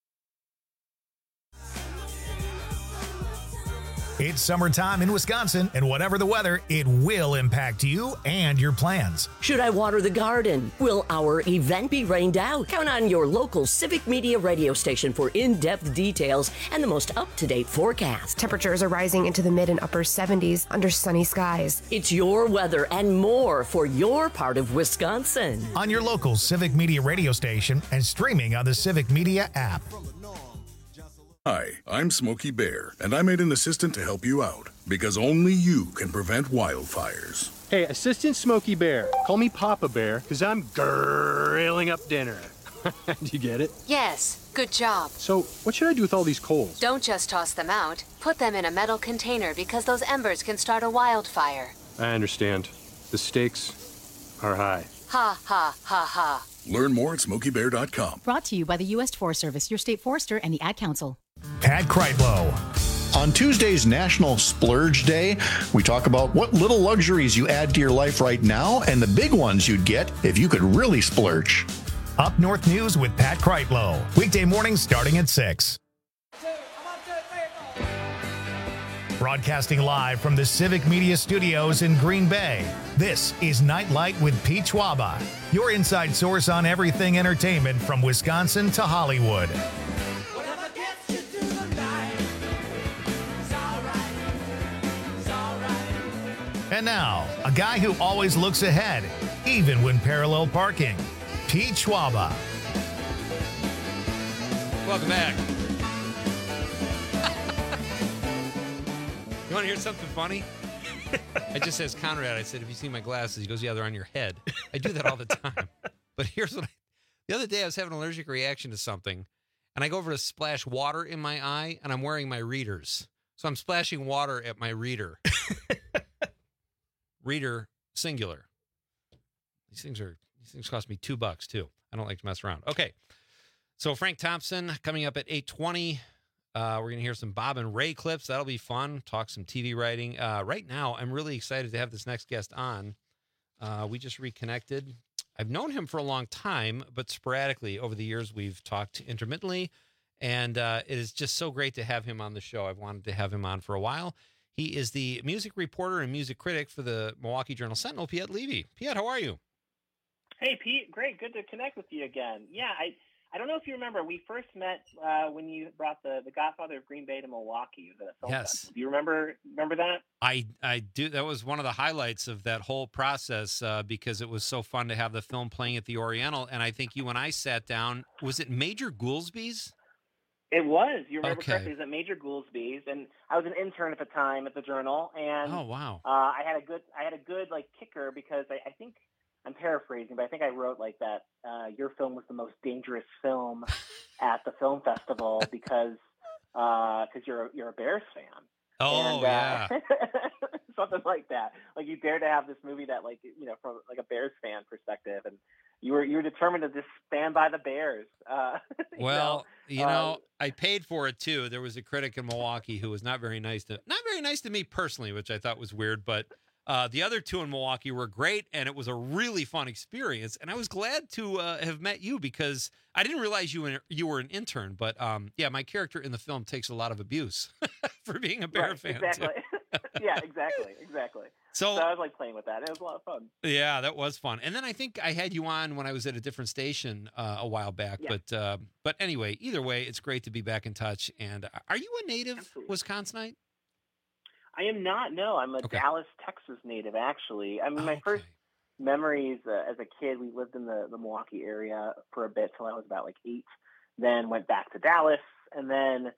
It's summertime in Wisconsin, and whatever the weather, it will impact you and your plans. Should I water the garden? Will our event be rained out? Count on your local Civic Media radio station for in-depth details and the most up-to-date forecast. Temperatures are rising into the mid and upper 70s under sunny skies. It's your weather and more for your part of Wisconsin. On your local Civic Media radio station and streaming on the Civic Media app. Hi, I'm Smokey Bear, and I made an assistant to help you out, because only you can prevent wildfires. Hey, Assistant Smokey Bear, call me Papa Bear, because I'm grilling up dinner. Do you get it? Yes, good job. So, what should I do with all these coals? Don't just toss them out. Put them in a metal container, because those embers can start a wildfire. I understand. The stakes are high. Ha, ha, ha, ha. Learn more at SmokeyBear.com. Brought to you by the U.S. Forest Service, your state forester, and the Ad Council. Pat Kreitlow. On Tuesday's National Splurge Day, we talk about what little luxuries you add to your life right now and the big ones you'd get if you could really splurge. Up North News with Pat Kreitlow. Weekday mornings starting at 6. Broadcasting live from the Civic Media Studios in Green Bay, this is Nightlight with Pete Schwaba, your inside source on everything entertainment from Wisconsin to Hollywood. And now, a guy who always looks ahead, even when parallel parking, Pete Schwaba. Welcome back. You want to hear something funny? I just asked Conrad, I said, have you seen my glasses? He goes, yeah, they're on your head. I do that all the time. But here's what the other day I was having an allergic reaction to something, and I go over to splash water in my eye, and I'm wearing my readers. So I'm splashing water at my reader. Reader, singular. These things cost me $2 too. I don't like to mess around. Okay. So Frank Thompson coming up at 8:20. We're going to hear some Bob and Ray clips. That'll be fun. Talk some TV writing. Right now, I'm really excited to have this next guest on. We just reconnected. I've known him for a long time, but sporadically over the years, we've talked intermittently. And it is just so great to have him on the show. I've wanted to have him on for a while. He is the music reporter and music critic for the Milwaukee Journal-Sentinel, Piet Levy. Piet, how are you? Hey, Pete. Great. Good to connect with you again. Yeah, I don't know if you remember, we first met when you brought the Godfather of Green Bay to Milwaukee. The film festival. Do you remember that? I do. That was one of the highlights of that whole process because it was so fun to have the film playing at the Oriental. And I think you and I sat down. Was it Major Goolsby's? It was. You remember correctly. It was at Major Goolsby's, and I was an intern at the time at the Journal. And oh wow, I had a good like kicker because I think I'm paraphrasing, but I think I wrote like that. Your film was the most dangerous film at the film festival because you're a Bears fan. Oh and, yeah, something like that. Like you dare to have this movie that from like a Bears fan perspective and. You were determined to just stand by the Bears. Well, I paid for it too. There was a critic in Milwaukee who was not very nice to me personally, which I thought was weird. But the other two in Milwaukee were great, and it was a really fun experience. And I was glad to have met you because I didn't realize you were an intern. But my character in the film takes a lot of abuse for being a Bear fan. Exactly. Yeah, exactly. So I was like playing with that. It was a lot of fun. Yeah, that was fun. And then I think I had you on when I was at a different station a while back. Yeah. But anyway, either way, it's great to be back in touch. And are you a native Wisconsinite? I am not. No, I'm a Dallas, Texas native, actually. I mean, my first memories as a kid, we lived in the Milwaukee area for a bit till I was about like 8. Then went back to Dallas, and then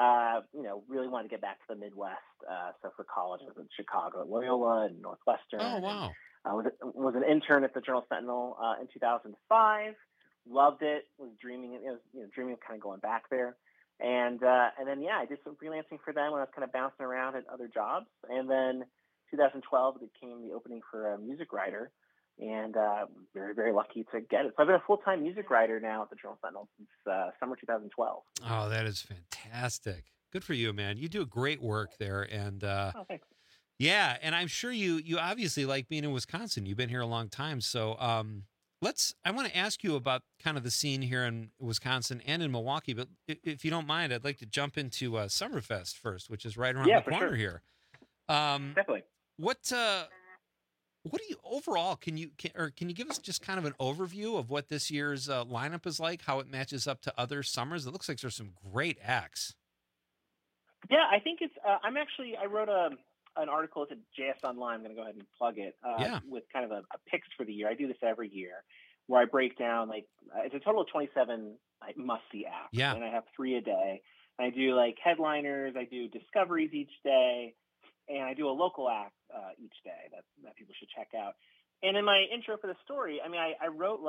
really wanted to get back to the Midwest. So for college, I was in Chicago at Loyola and Northwestern. Oh, wow. I was an intern at the Journal-Sentinel in 2005. Loved it. Was dreaming of kind of going back there. And then I did some freelancing for them when I was kind of bouncing around at other jobs. And then 2012 it came the opening for a music writer. And very, very lucky to get it. So I've been a full-time music writer now at the Journal-Sentinel since summer 2012. Oh, that is fantastic. Good for you, man. You do great work there. And thanks. Yeah, and I'm sure you obviously like being in Wisconsin. You've been here a long time. So I want to ask you about kind of the scene here in Wisconsin and in Milwaukee. But if you don't mind, I'd like to jump into Summerfest first, which is right around the corner here. Definitely. What do you overall? Can you give us just kind of an overview of what this year's lineup is like? How it matches up to other summers? It looks like there's some great acts. Yeah, I think it's. I wrote an article at JS Online. I'm going to go ahead and plug it with kind of a picks for the year. I do this every year, where I break down it's a total of 27 must-see acts. Yeah, and I have 3 a day. And I do headliners. I do discoveries each day. And I do a local act each day that people should check out. And in my intro for the story, I wrote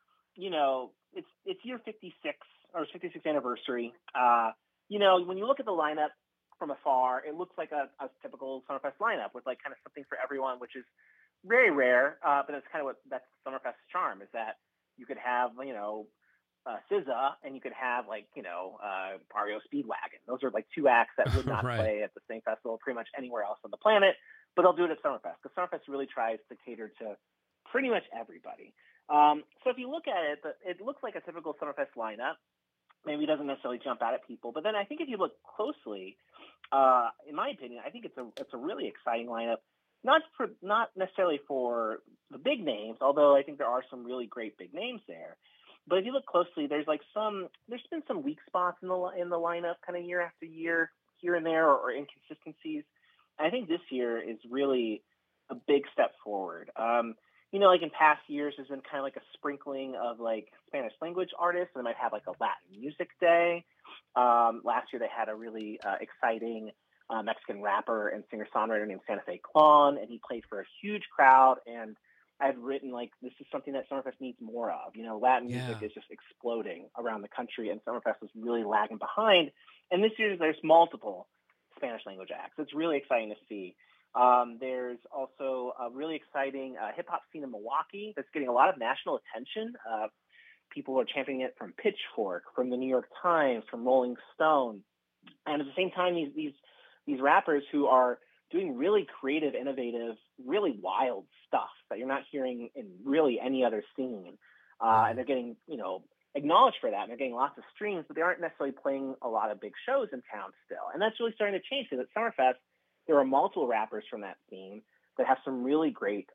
it's year 56 or 56th anniversary. When you look at the lineup from afar, it looks like a typical Summerfest lineup with kind of something for everyone, which is very rare. But that's kind of that's Summerfest's charm is that you could have SZA and you could have REO Speedwagon. Those are 2 acts that would not play at the same festival pretty much anywhere else on the planet, but they'll do it at Summerfest because Summerfest really tries to cater to pretty much everybody. So if you look at it, it looks like a typical Summerfest lineup. maybe doesn't necessarily jump out at people. But then I think if you look closely, in my opinion, I think it's a really exciting lineup. Not necessarily for the big names, although I think there are some really great big names there. But if you look closely, there's been some weak spots in the lineup, kind of year after year, here and there, or inconsistencies. And I think this year is really a big step forward. Like in past years, there's been kind of like a sprinkling of like Spanish language artists, and they might have like a Latin music day. Last year, they had a really exciting Mexican rapper and singer-songwriter named Santa Fe Clon, and he played for a huge crowd. And I've written like this is something that Summerfest needs more of. Latin music is just exploding around the country, and Summerfest is really lagging behind. And this year, there's multiple Spanish language acts. It's really exciting to see. There's also a really exciting hip-hop scene in Milwaukee that's getting a lot of national attention. People are championing it from Pitchfork, from the New York Times, from Rolling Stone. And at the same time, these rappers who are doing really creative, innovative, really wild stuff that you're not hearing in really any other scene. And they're getting, acknowledged for that. And they're getting lots of streams, but they aren't necessarily playing a lot of big shows in town still. And that's really starting to change, because at Summerfest, there are multiple rappers from that scene that have some really great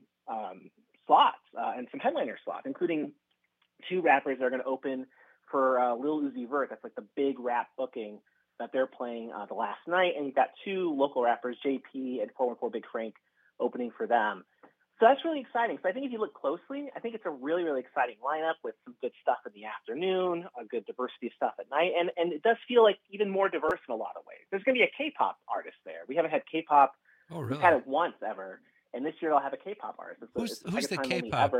slots and some headliner slots, including 2 rappers that are going to open for Lil Uzi Vert. That's like the big rap booking that they're playing the last night. And you've got 2 local rappers, JP and 414 Big Frank, opening for them. So that's really exciting. So I think if you look closely, I think it's a really, really exciting lineup with some good stuff in the afternoon, a good diversity of stuff at night. And it does feel like even more diverse in a lot of ways. There's going to be a K-pop artist there. We haven't had K-pop. Oh, really? We've had it once ever. And this year I'll have a K-pop artist. Who's the K-pop?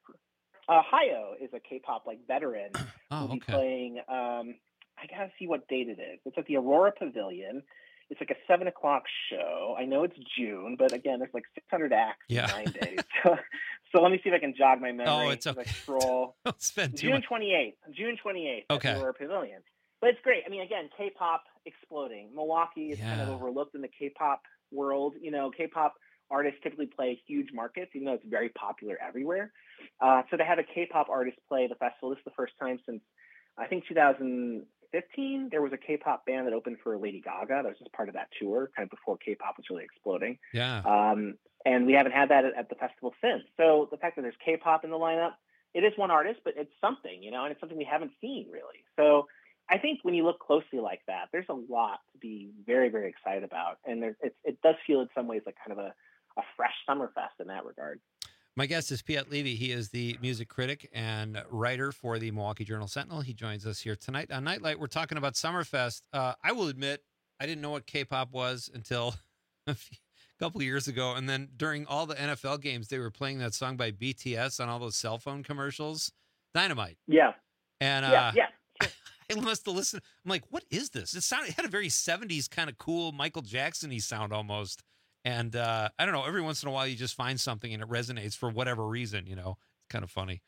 Hayo is a K-pop veteran. Oh, who'll be okay. playing, I got to see what date it is. It's at the Aurora Pavilion. It's like a 7:00 show. I know it's June, but again, there's like 600 acts in 9 days. So let me see if I can jog my memory. Oh, it's okay. Scroll. Don't spend too June much. 28th. June 28th. Okay. At the Aurora Pavilion. But it's great. I mean, again, K-pop exploding. Milwaukee is kind of overlooked in the K-pop world. K-pop artists typically play huge markets, even though it's very popular everywhere. So to have a K-pop artist play the festival, this is the first time since, I think, 2015, there was a K-pop band that opened for Lady Gaga. That was just part of that tour, kind of before K-pop was really exploding. Yeah. And we haven't had that at the festival since. So the fact that there's K-pop in the lineup, it is one artist, but it's something, and it's something we haven't seen really. So I think when you look closely like that, there's a lot to be very, very excited about. And it does feel in some ways like kind of a fresh Summerfest in that regard. My guest is Piet Levy. He is the music critic and writer for the Milwaukee Journal-Sentinel. He joins us here tonight on Nightlight. We're talking about Summerfest. I will admit, I didn't know what K-pop was until a couple of years ago. And then during all the NFL games, they were playing that song by BTS on all those cell phone commercials. Dynamite. Yeah. And yeah. I must have listened. I'm like, what is this? It had a very 70s kind of cool Michael Jackson-y sound almost. And I don't know, every once in a while you just find something and it resonates for whatever reason, It's kind of funny.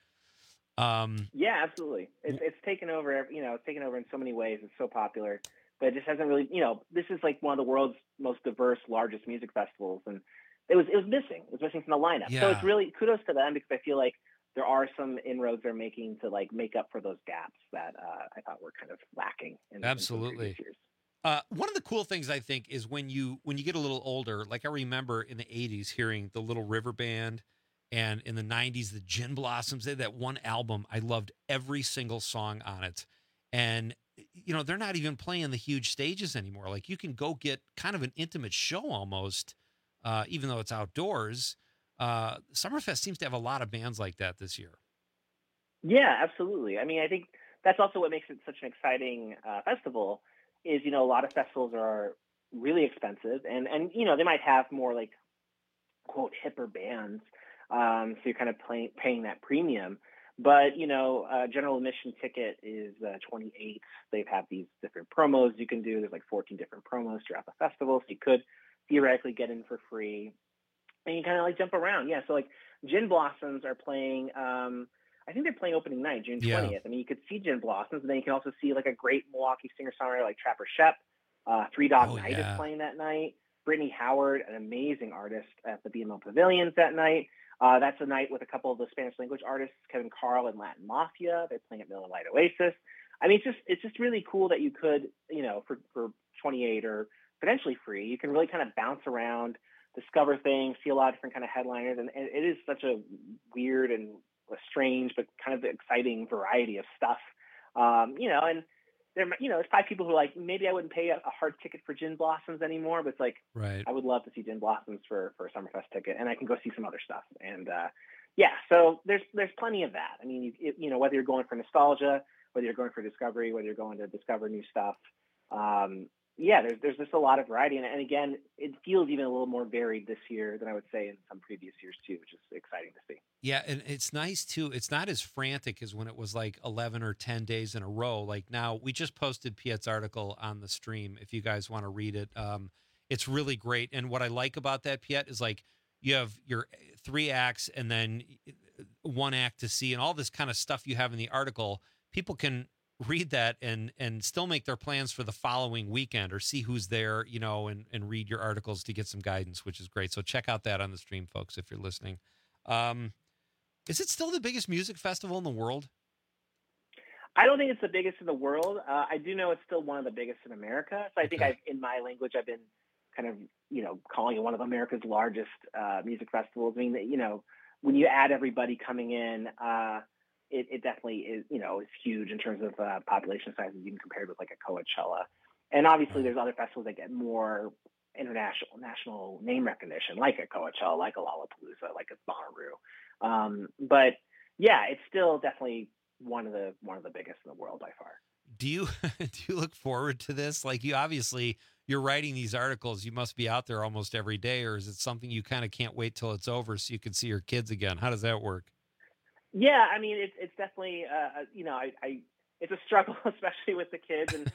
Yeah, absolutely. It's taken over, it's taken over in so many ways. It's so popular, but it just hasn't really, this is like one of the world's most diverse, largest music festivals. And it was missing. It was missing from the lineup. Yeah. So it's really kudos to them, because I feel like there are some inroads they're making to make up for those gaps that I thought were kind of lacking. Absolutely. In years. One of the cool things I think is when you get a little older, like I remember in the 80s hearing the Little River Band, and in the 90s, the Gin Blossoms. They had that one album. I loved every single song on it. And, they're not even playing the huge stages anymore. Like you can go get kind of an intimate show almost, even though it's outdoors. Summerfest seems to have a lot of bands like that this year. Yeah, absolutely. I mean, I think that's also what makes it such an exciting festival. Is, a lot of festivals are really expensive and they might have more like, quote, hipper bands. So you're kind of paying that premium. But, general admission ticket is $28. They have these different promos you can do. There's like 14 different promos throughout the festival. So you could theoretically get in for free. And you kind of jump around. Yeah, so Gin Blossoms are playing I think they're playing opening night, June 20th. Yeah. I mean, you could see Gin Blossoms, and then you can also see a great Milwaukee singer-songwriter like Trapper Shep. Three Dog Night is playing that night. Brittany Howard, an amazing artist at the BMO Pavilions that night. That's a night with a couple of the Spanish language artists, Kevin Carl and Latin Mafia. They're playing at Miller Lite Oasis. I mean, it's just really cool that you could, for 28 or potentially free, you can really kind of bounce around, discover things, see a lot of different kind of headliners, and it is such a weird and strange but kind of exciting variety of stuff. And there's probably people who are like, maybe I wouldn't pay a hard ticket for Gin Blossoms anymore, but it's like, right. I would love to see Gin Blossoms for a Summerfest ticket, and I can go see some other stuff. And so there's plenty of that. I mean, whether you're going for nostalgia, whether you're going for discovery, whether you're going to discover new stuff, there's just a lot of variety. And again, it feels even a little more varied this year than I would say in some previous years too, which is exciting to see. Yeah, and it's nice too. It's not as frantic as when it was like 11 or 10 days in a row. Like now, we just posted Piet's article on the stream. If you guys want to read it, it's really great. And what I like about that, Piet, is like you have your 3 acts and then 1 act to see, and all this kind of stuff you have in the article. People can read that and still make their plans for the following weekend or see who's there, and read your articles to get some guidance, which is great. So check out that on the stream, folks, if you're listening. Is it still the biggest music festival in the world? I don't think it's the biggest in the world. I do know it's still one of the biggest in America. So I think in my language, I've been kind of, calling it one of America's largest music festivals. I mean, when you add everybody coming in, it definitely is, is huge in terms of population sizes, even compared with like a Coachella. And obviously there's other festivals that get more national name recognition, like a Coachella, like a Lollapalooza, like a Bonnaroo. But yeah, it's still definitely one of the biggest in the world by far. Do you look forward to this? Like you're writing these articles, you must be out there almost every day, or is it something you kind of can't wait till it's over so you can see your kids again? How does that work? Yeah, I mean, it's definitely, it's a struggle, especially with the kids. And,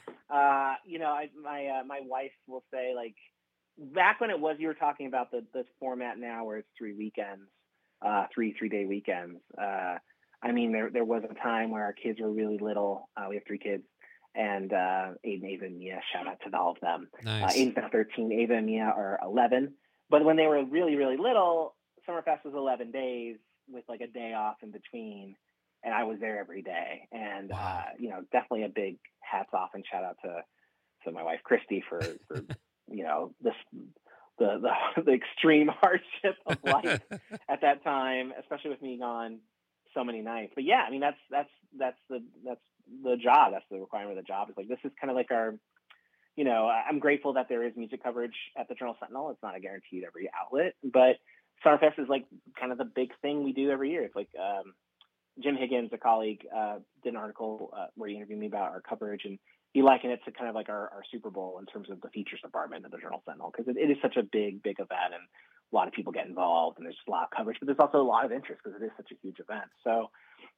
my wife will say, like, back when you were talking about the format now where it's 3 weekends, 3-day weekends. I mean, there was a time where our kids were really little. We have 3 kids, and Aiden, Ava, and Mia, shout out to all of them. Nice. Aiden's now 13, Ava and Mia are 11. But when they were really, really little, Summerfest was 11 days. With like a day off in between, and I was there every day. And definitely a big hats off and shout out to my wife Christy for this the extreme hardship of life at that time, especially with me gone so many nights. But yeah, I mean that's the job. That's the requirement of the job. It's like this is kind of like our. I'm grateful that there is music coverage at the Journal Sentinel. It's not a guaranteed every outlet, but Summerfest is like kind of the big thing we do every year. It's like Jim Higgins, a colleague, did an article where he interviewed me about our coverage, and he likened it to kind of like our Super Bowl in terms of the features department of the Journal Sentinel, because it is such a big event, and a lot of people get involved, and there's just a lot of coverage, but there's also a lot of interest because it is such a huge event. So,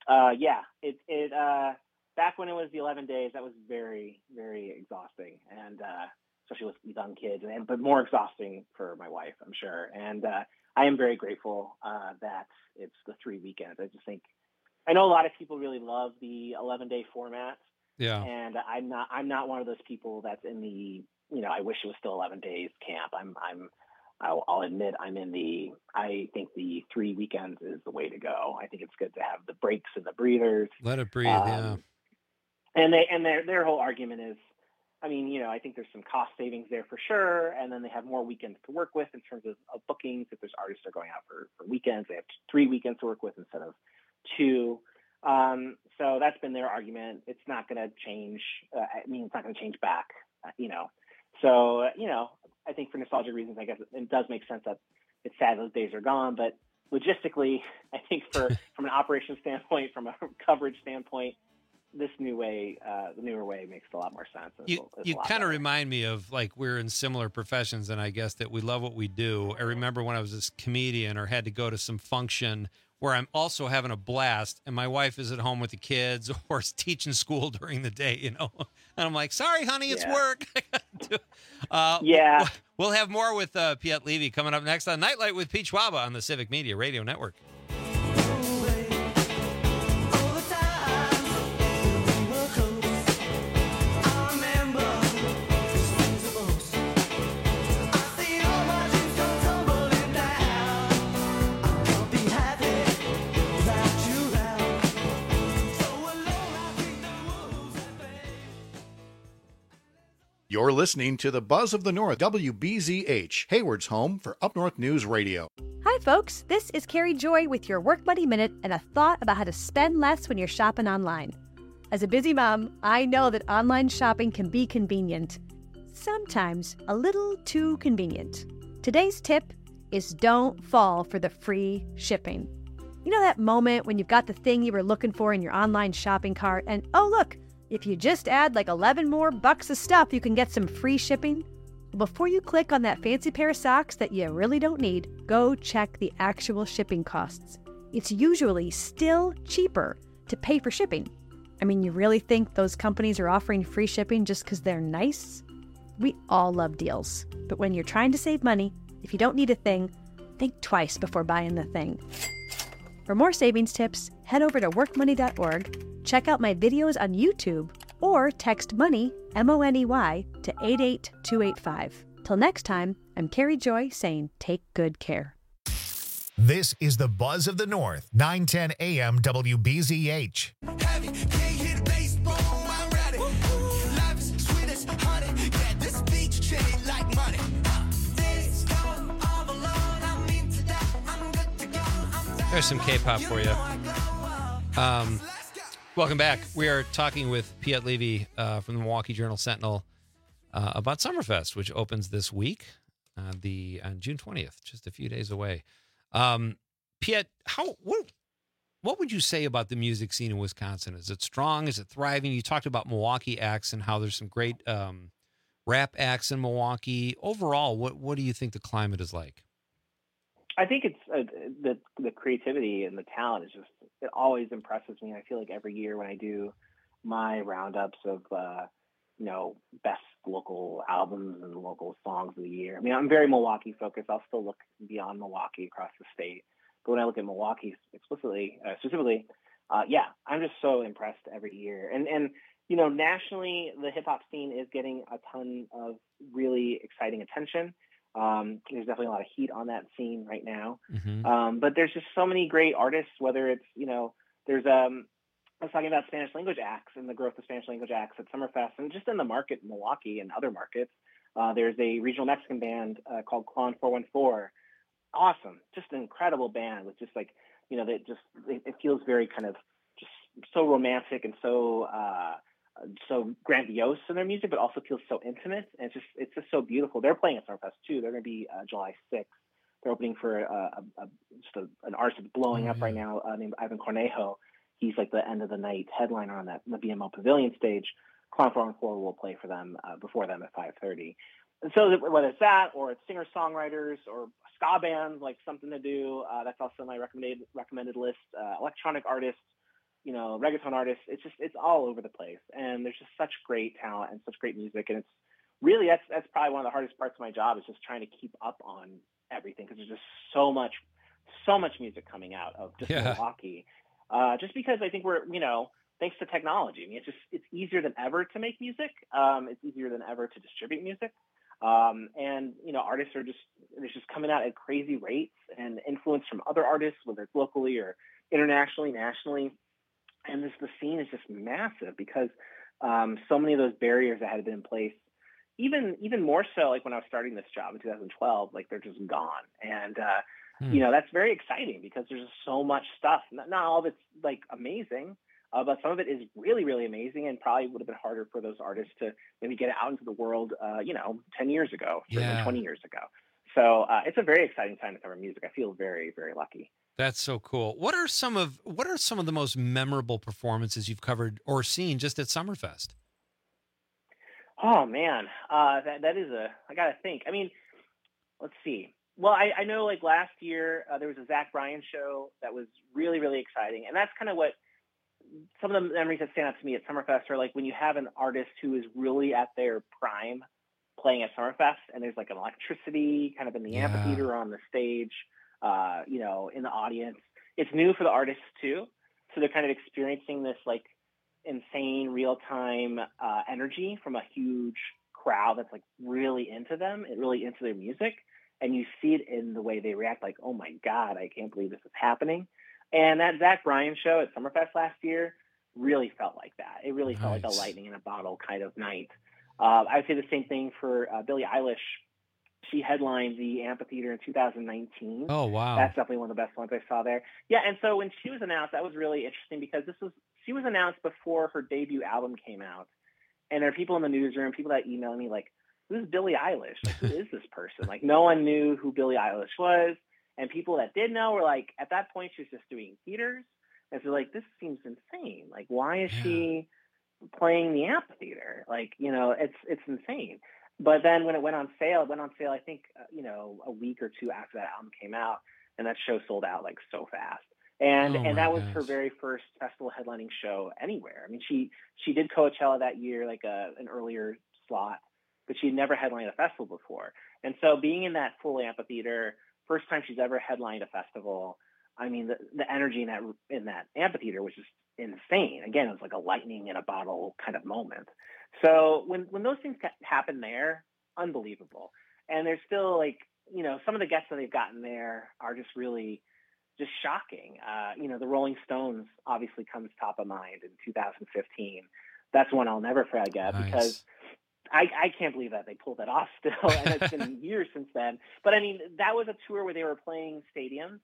back when it was the 11 days, that was very, very exhausting, and especially with young kids, but more exhausting for my wife, I'm sure. And I am very grateful that it's the 3 weekends. I know a lot of people really love the 11-day format. Yeah. And I'm not one of those people that's in the, I wish it was still 11 days camp. I'll admit I think the 3 weekends is the way to go. I think it's good to have the breaks and the breathers. Let it breathe. Yeah. And their whole argument is, I think there's some cost savings there for sure. And then they have more weekends to work with in terms of bookings. If there's artists that are going out for weekends, they have 3 weekends to work with instead of 2. So that's been their argument. It's not going to change. It's not going to change back, So, I think for nostalgia reasons, I guess it does make sense that it's sad those days are gone. But logistically, I think from an operations standpoint, from a coverage standpoint, this new way, the newer way makes a lot more sense. You kind of remind me of like we're in similar professions, and I guess that we love what we do. I remember when I was a comedian or had to go to some function where I'm also having a blast, and my wife is at home with the kids or is teaching school during the day, and I'm like, sorry, honey, it's work. Yeah. We'll have more with Piet Levy coming up next on Nightlight with Pete Schwaba on the Civic Media Radio Network. You're listening to the Buzz of the North, WBZH, Hayward's home for Up North News Radio. Hi, folks. This is Carrie Joy with your Work Money Minute and a thought about how to spend less when you're shopping online. As a busy mom, I know that online shopping can be convenient. Sometimes a little too convenient. Today's tip is don't fall for the free shipping. You know that moment when you've got the thing you were looking for in your online shopping cart and, oh, look, if you just add like 11 more bucks of stuff, you can get some free shipping? Before you click on that fancy pair of socks that you really don't need, go check the actual shipping costs. It's usually still cheaper to pay for shipping. I mean, you really think those companies are offering free shipping just because they're nice? We all love deals, but when you're trying to save money, if you don't need a thing, think twice before buying the thing. For more savings tips, head over to workmoney.org, check out my videos on YouTube, or text MONEY, M-O-N-E-Y, to 88285. Till next time, I'm Carrie Joy saying take good care. This is the Buzz of the North, 910 AM WBZH. There's some K-pop for you. Welcome back. We are talking with Piet Levy from the Milwaukee Journal-Sentinel about Summerfest, which opens this week, on June 20th, just a few days away. Piet, what would you say about the music scene in Wisconsin? Is it strong? Is it thriving? You talked about Milwaukee acts and how there's some great rap acts in Milwaukee. Overall, what do you think the climate is like? I think it's the creativity and the talent is just, it always impresses me. I feel like every year when I do my roundups of, best local albums and local songs of the year. I mean, I'm very Milwaukee focused. I'll still look beyond Milwaukee across the state. But when I look at Milwaukee specifically, I'm just so impressed every year. And nationally, the hip hop scene is getting a ton of really exciting attention. There's definitely a lot of heat on that scene right now. Mm-hmm. But there's just so many great artists, whether it's, there's, I was talking about Spanish language acts and the growth of Spanish language acts at Summerfest and just in the market in Milwaukee and other markets. There's a regional Mexican band called Clon 414. Awesome. Just an incredible band with just like, it feels very kind of just so romantic and so grandiose in their music, but also feels so intimate. And it's just so beautiful. They're playing at Summerfest too. They're going to be July 6th. They're opening for an artist that's blowing up right now named Ivan Cornejo. He's like the end of the night headliner on the BMO Pavilion stage. Clown 414 will play for them before them at 5:30. And so whether it's that or it's singer-songwriters or ska bands, like Something to Do, that's also my recommended list. Electronic artists, reggaeton artists. It's all over the place, and there's just such great talent and such great music. And it's really that's probably one of the hardest parts of my job is just trying to keep up on everything because there's just so much music coming out of just Milwaukee. Just because I think we're thanks to technology. I mean, it's easier than ever to make music. It's easier than ever to distribute music. And artists are just coming out at crazy rates and influence from other artists, whether it's locally or internationally, nationally. And the scene is just massive because so many of those barriers that had been in place, even more so like when I was starting this job in 2012, like they're just gone. And that's very exciting because there's just so much stuff. Not all of it's like amazing, but some of it is really, really amazing and probably would have been harder for those artists to maybe get out into the world, 10 years ago, 20 years ago. So it's a very exciting time to cover music. I feel very, very lucky. That's so cool. What are some of the most memorable performances you've covered or seen just at Summerfest? Oh man, that is I gotta think. I mean, let's see. Well, I know like last year there was a Zach Bryan show that was really, really exciting. And that's kind of what some of the memories that stand out to me at Summerfest are like when you have an artist who is really at their prime playing at Summerfest and there's like an electricity kind of in the amphitheater or on the stage, in the audience. It's new for the artists too. So they're kind of experiencing this like insane real-time energy from a huge crowd that's like really into them and really into their music. And you see it in the way they react, like, oh my God, I can't believe this is happening. And that Zach Bryan show at Summerfest last year really felt like that. It really felt like a lightning in a bottle kind of night. I would say the same thing for Billie Eilish. She headlined the amphitheater in 2019. Oh, wow. That's definitely one of the best ones I saw there. Yeah, and so when she was announced, that was really interesting because she was announced before her debut album came out. And there are people in the newsroom, people that email me like, who's Billie Eilish? Like, who is this person? Like, no one knew who Billie Eilish was. And people that did know were like, at that point, she was just doing theaters. And so, like, this seems insane. Like, why is she playing the amphitheater? Like, it's insane. But then when it went on sale, I think, a week or two after that album came out, and that show sold out like so fast. And that was her very first festival headlining show anywhere. I mean, she did Coachella that year, like an earlier slot, but she'd never headlined a festival before. And so being in that full amphitheater, first time she's ever headlined a festival, I mean, the energy in that amphitheater was just insane. Again, it was like a lightning in a bottle kind of moment. So when those things happen there, unbelievable. And there's still like, some of the guests that they've gotten there are just really just shocking. The Rolling Stones obviously comes top of mind in 2015. That's one I'll never forget because I can't believe that they pulled that off still. And it's been years since then. But I mean, that was a tour where they were playing stadiums.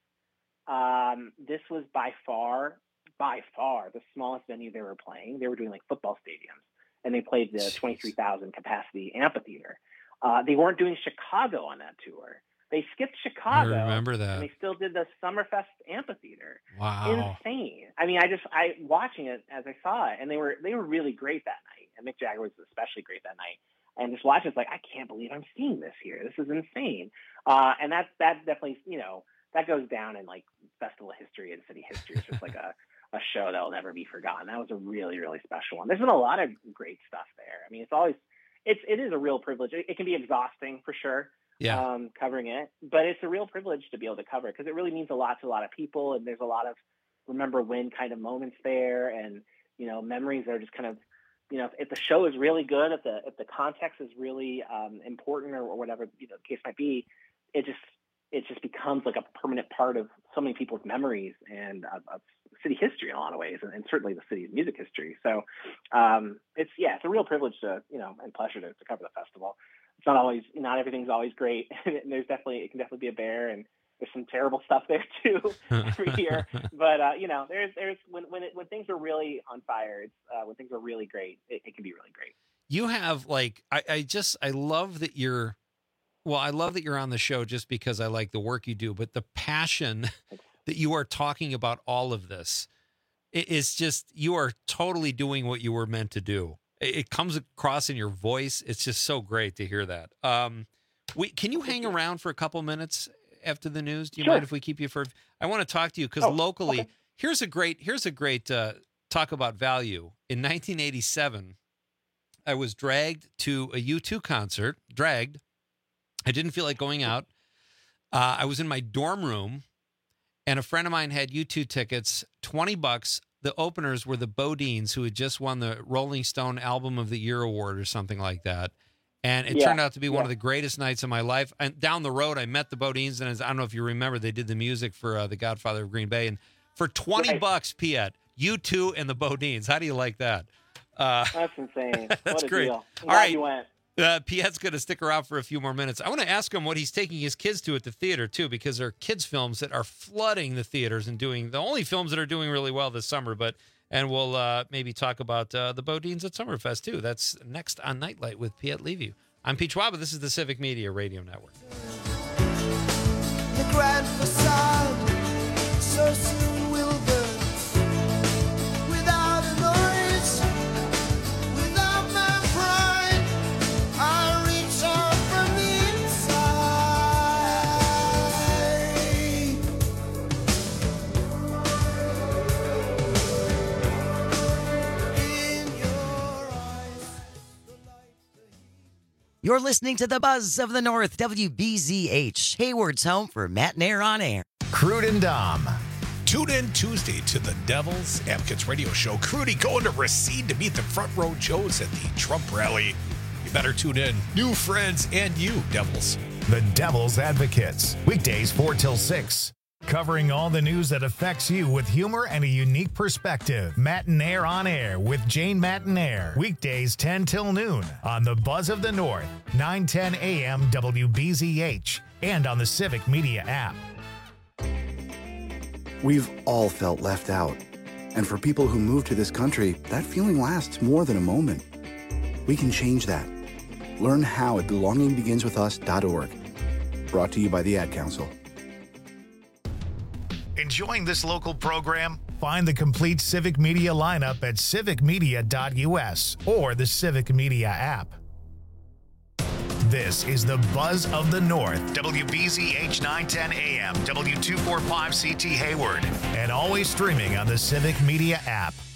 This was by far the smallest venue they were playing. They were doing like football stadiums. And they played the 23,000 capacity amphitheater. They weren't doing Chicago on that tour. They skipped Chicago. I remember that. And they still did the Summerfest amphitheater. Wow. Insane. I mean, I watching it as I saw it, and they were really great that night. And Mick Jagger was especially great that night. And just watching it's like, I can't believe I'm seeing this here. This is insane. And that definitely, that goes down in like festival history and city history. It's just like a show that will never be forgotten. That was a really, really special one. There's been a lot of great stuff there. I mean, it is a real privilege. It can be exhausting for sure, covering it, but it's a real privilege to be able to cover it because it really means a lot to a lot of people. And there's a lot of remember when kind of moments there and, memories that are just kind of, if the show is really good, if the context is really important or whatever, the case might be, it just becomes like a permanent part of so many people's memories and of city history in a lot of ways, and certainly the city's music history. So it's a real privilege to, and pleasure to cover the festival. It's not everything's always great. And it can definitely be a bear, and there's some terrible stuff there too every year. But there's when things are really on fire, when things are really great, it can be really great. You have I love that you're. Well, I love that you're on the show just because I like the work you do, but the passion that you are talking about all of this is just, you are totally doing what you were meant to do. It comes across in your voice. It's just so great to hear that. Can you hang around for a couple minutes after the news? Do you mind if we keep you for, I want to talk to you because locally, here's a great talk about value. In 1987, I was dragged to a U2 concert, I didn't feel like going out. I was in my dorm room, and a friend of mine had U2 tickets, $20. The openers were the Bodines, who had just won the Rolling Stone Album of the Year award or something like that. And it turned out to be one of the greatest nights of my life. And down the road, I met the Bodines, and I don't know if you remember, they did the music for The Godfather of Green Bay. And for $20, Piet, U2 and the Bodines. How do you like that? That's insane. That's what a great. Deal. All right. You went. Piet's going to stick around for a few more minutes. I want to ask him what he's taking his kids to at the theater, too, because there are kids' films that are flooding the theaters and doing the only films that are doing really well this summer. And we'll maybe talk about the Bodines at Summerfest, too. That's next on Nightlight with Piet Levy. I'm Pete Schwab. This is the Civic Media Radio Network. The grand facade so soon will burn without a noise, without my pride. I reach out from the inside. In your eyes, You're listening to The Buzz of the North, WBZH, Hayward's home for Matt and Air on Air. Crude and Dom. Tune in Tuesday to the Devils Advocates Radio Show. Crudy going to Racine to meet the Front Row Joes at the Trump rally. You better tune in. New friends and you, Devils. The Devils Advocates. Weekdays 4 till 6. Covering all the news that affects you with humor and a unique perspective. Matinaire on Air with Jane Matinaire. Weekdays 10 till noon on the Buzz of the North, 9:10 a.m. WBZH, and on the Civic Media app. We've all felt left out. And for people who move to this country, that feeling lasts more than a moment. We can change that. Learn how at belongingbeginswithus.org. Brought to you by the Ad Council. Enjoying this local program? Find the complete Civic Media lineup at civicmedia.us or the Civic Media app. This is the Buzz of the North, WBZH 910 AM, W245CT Hayward, and always streaming on the Civic Media app.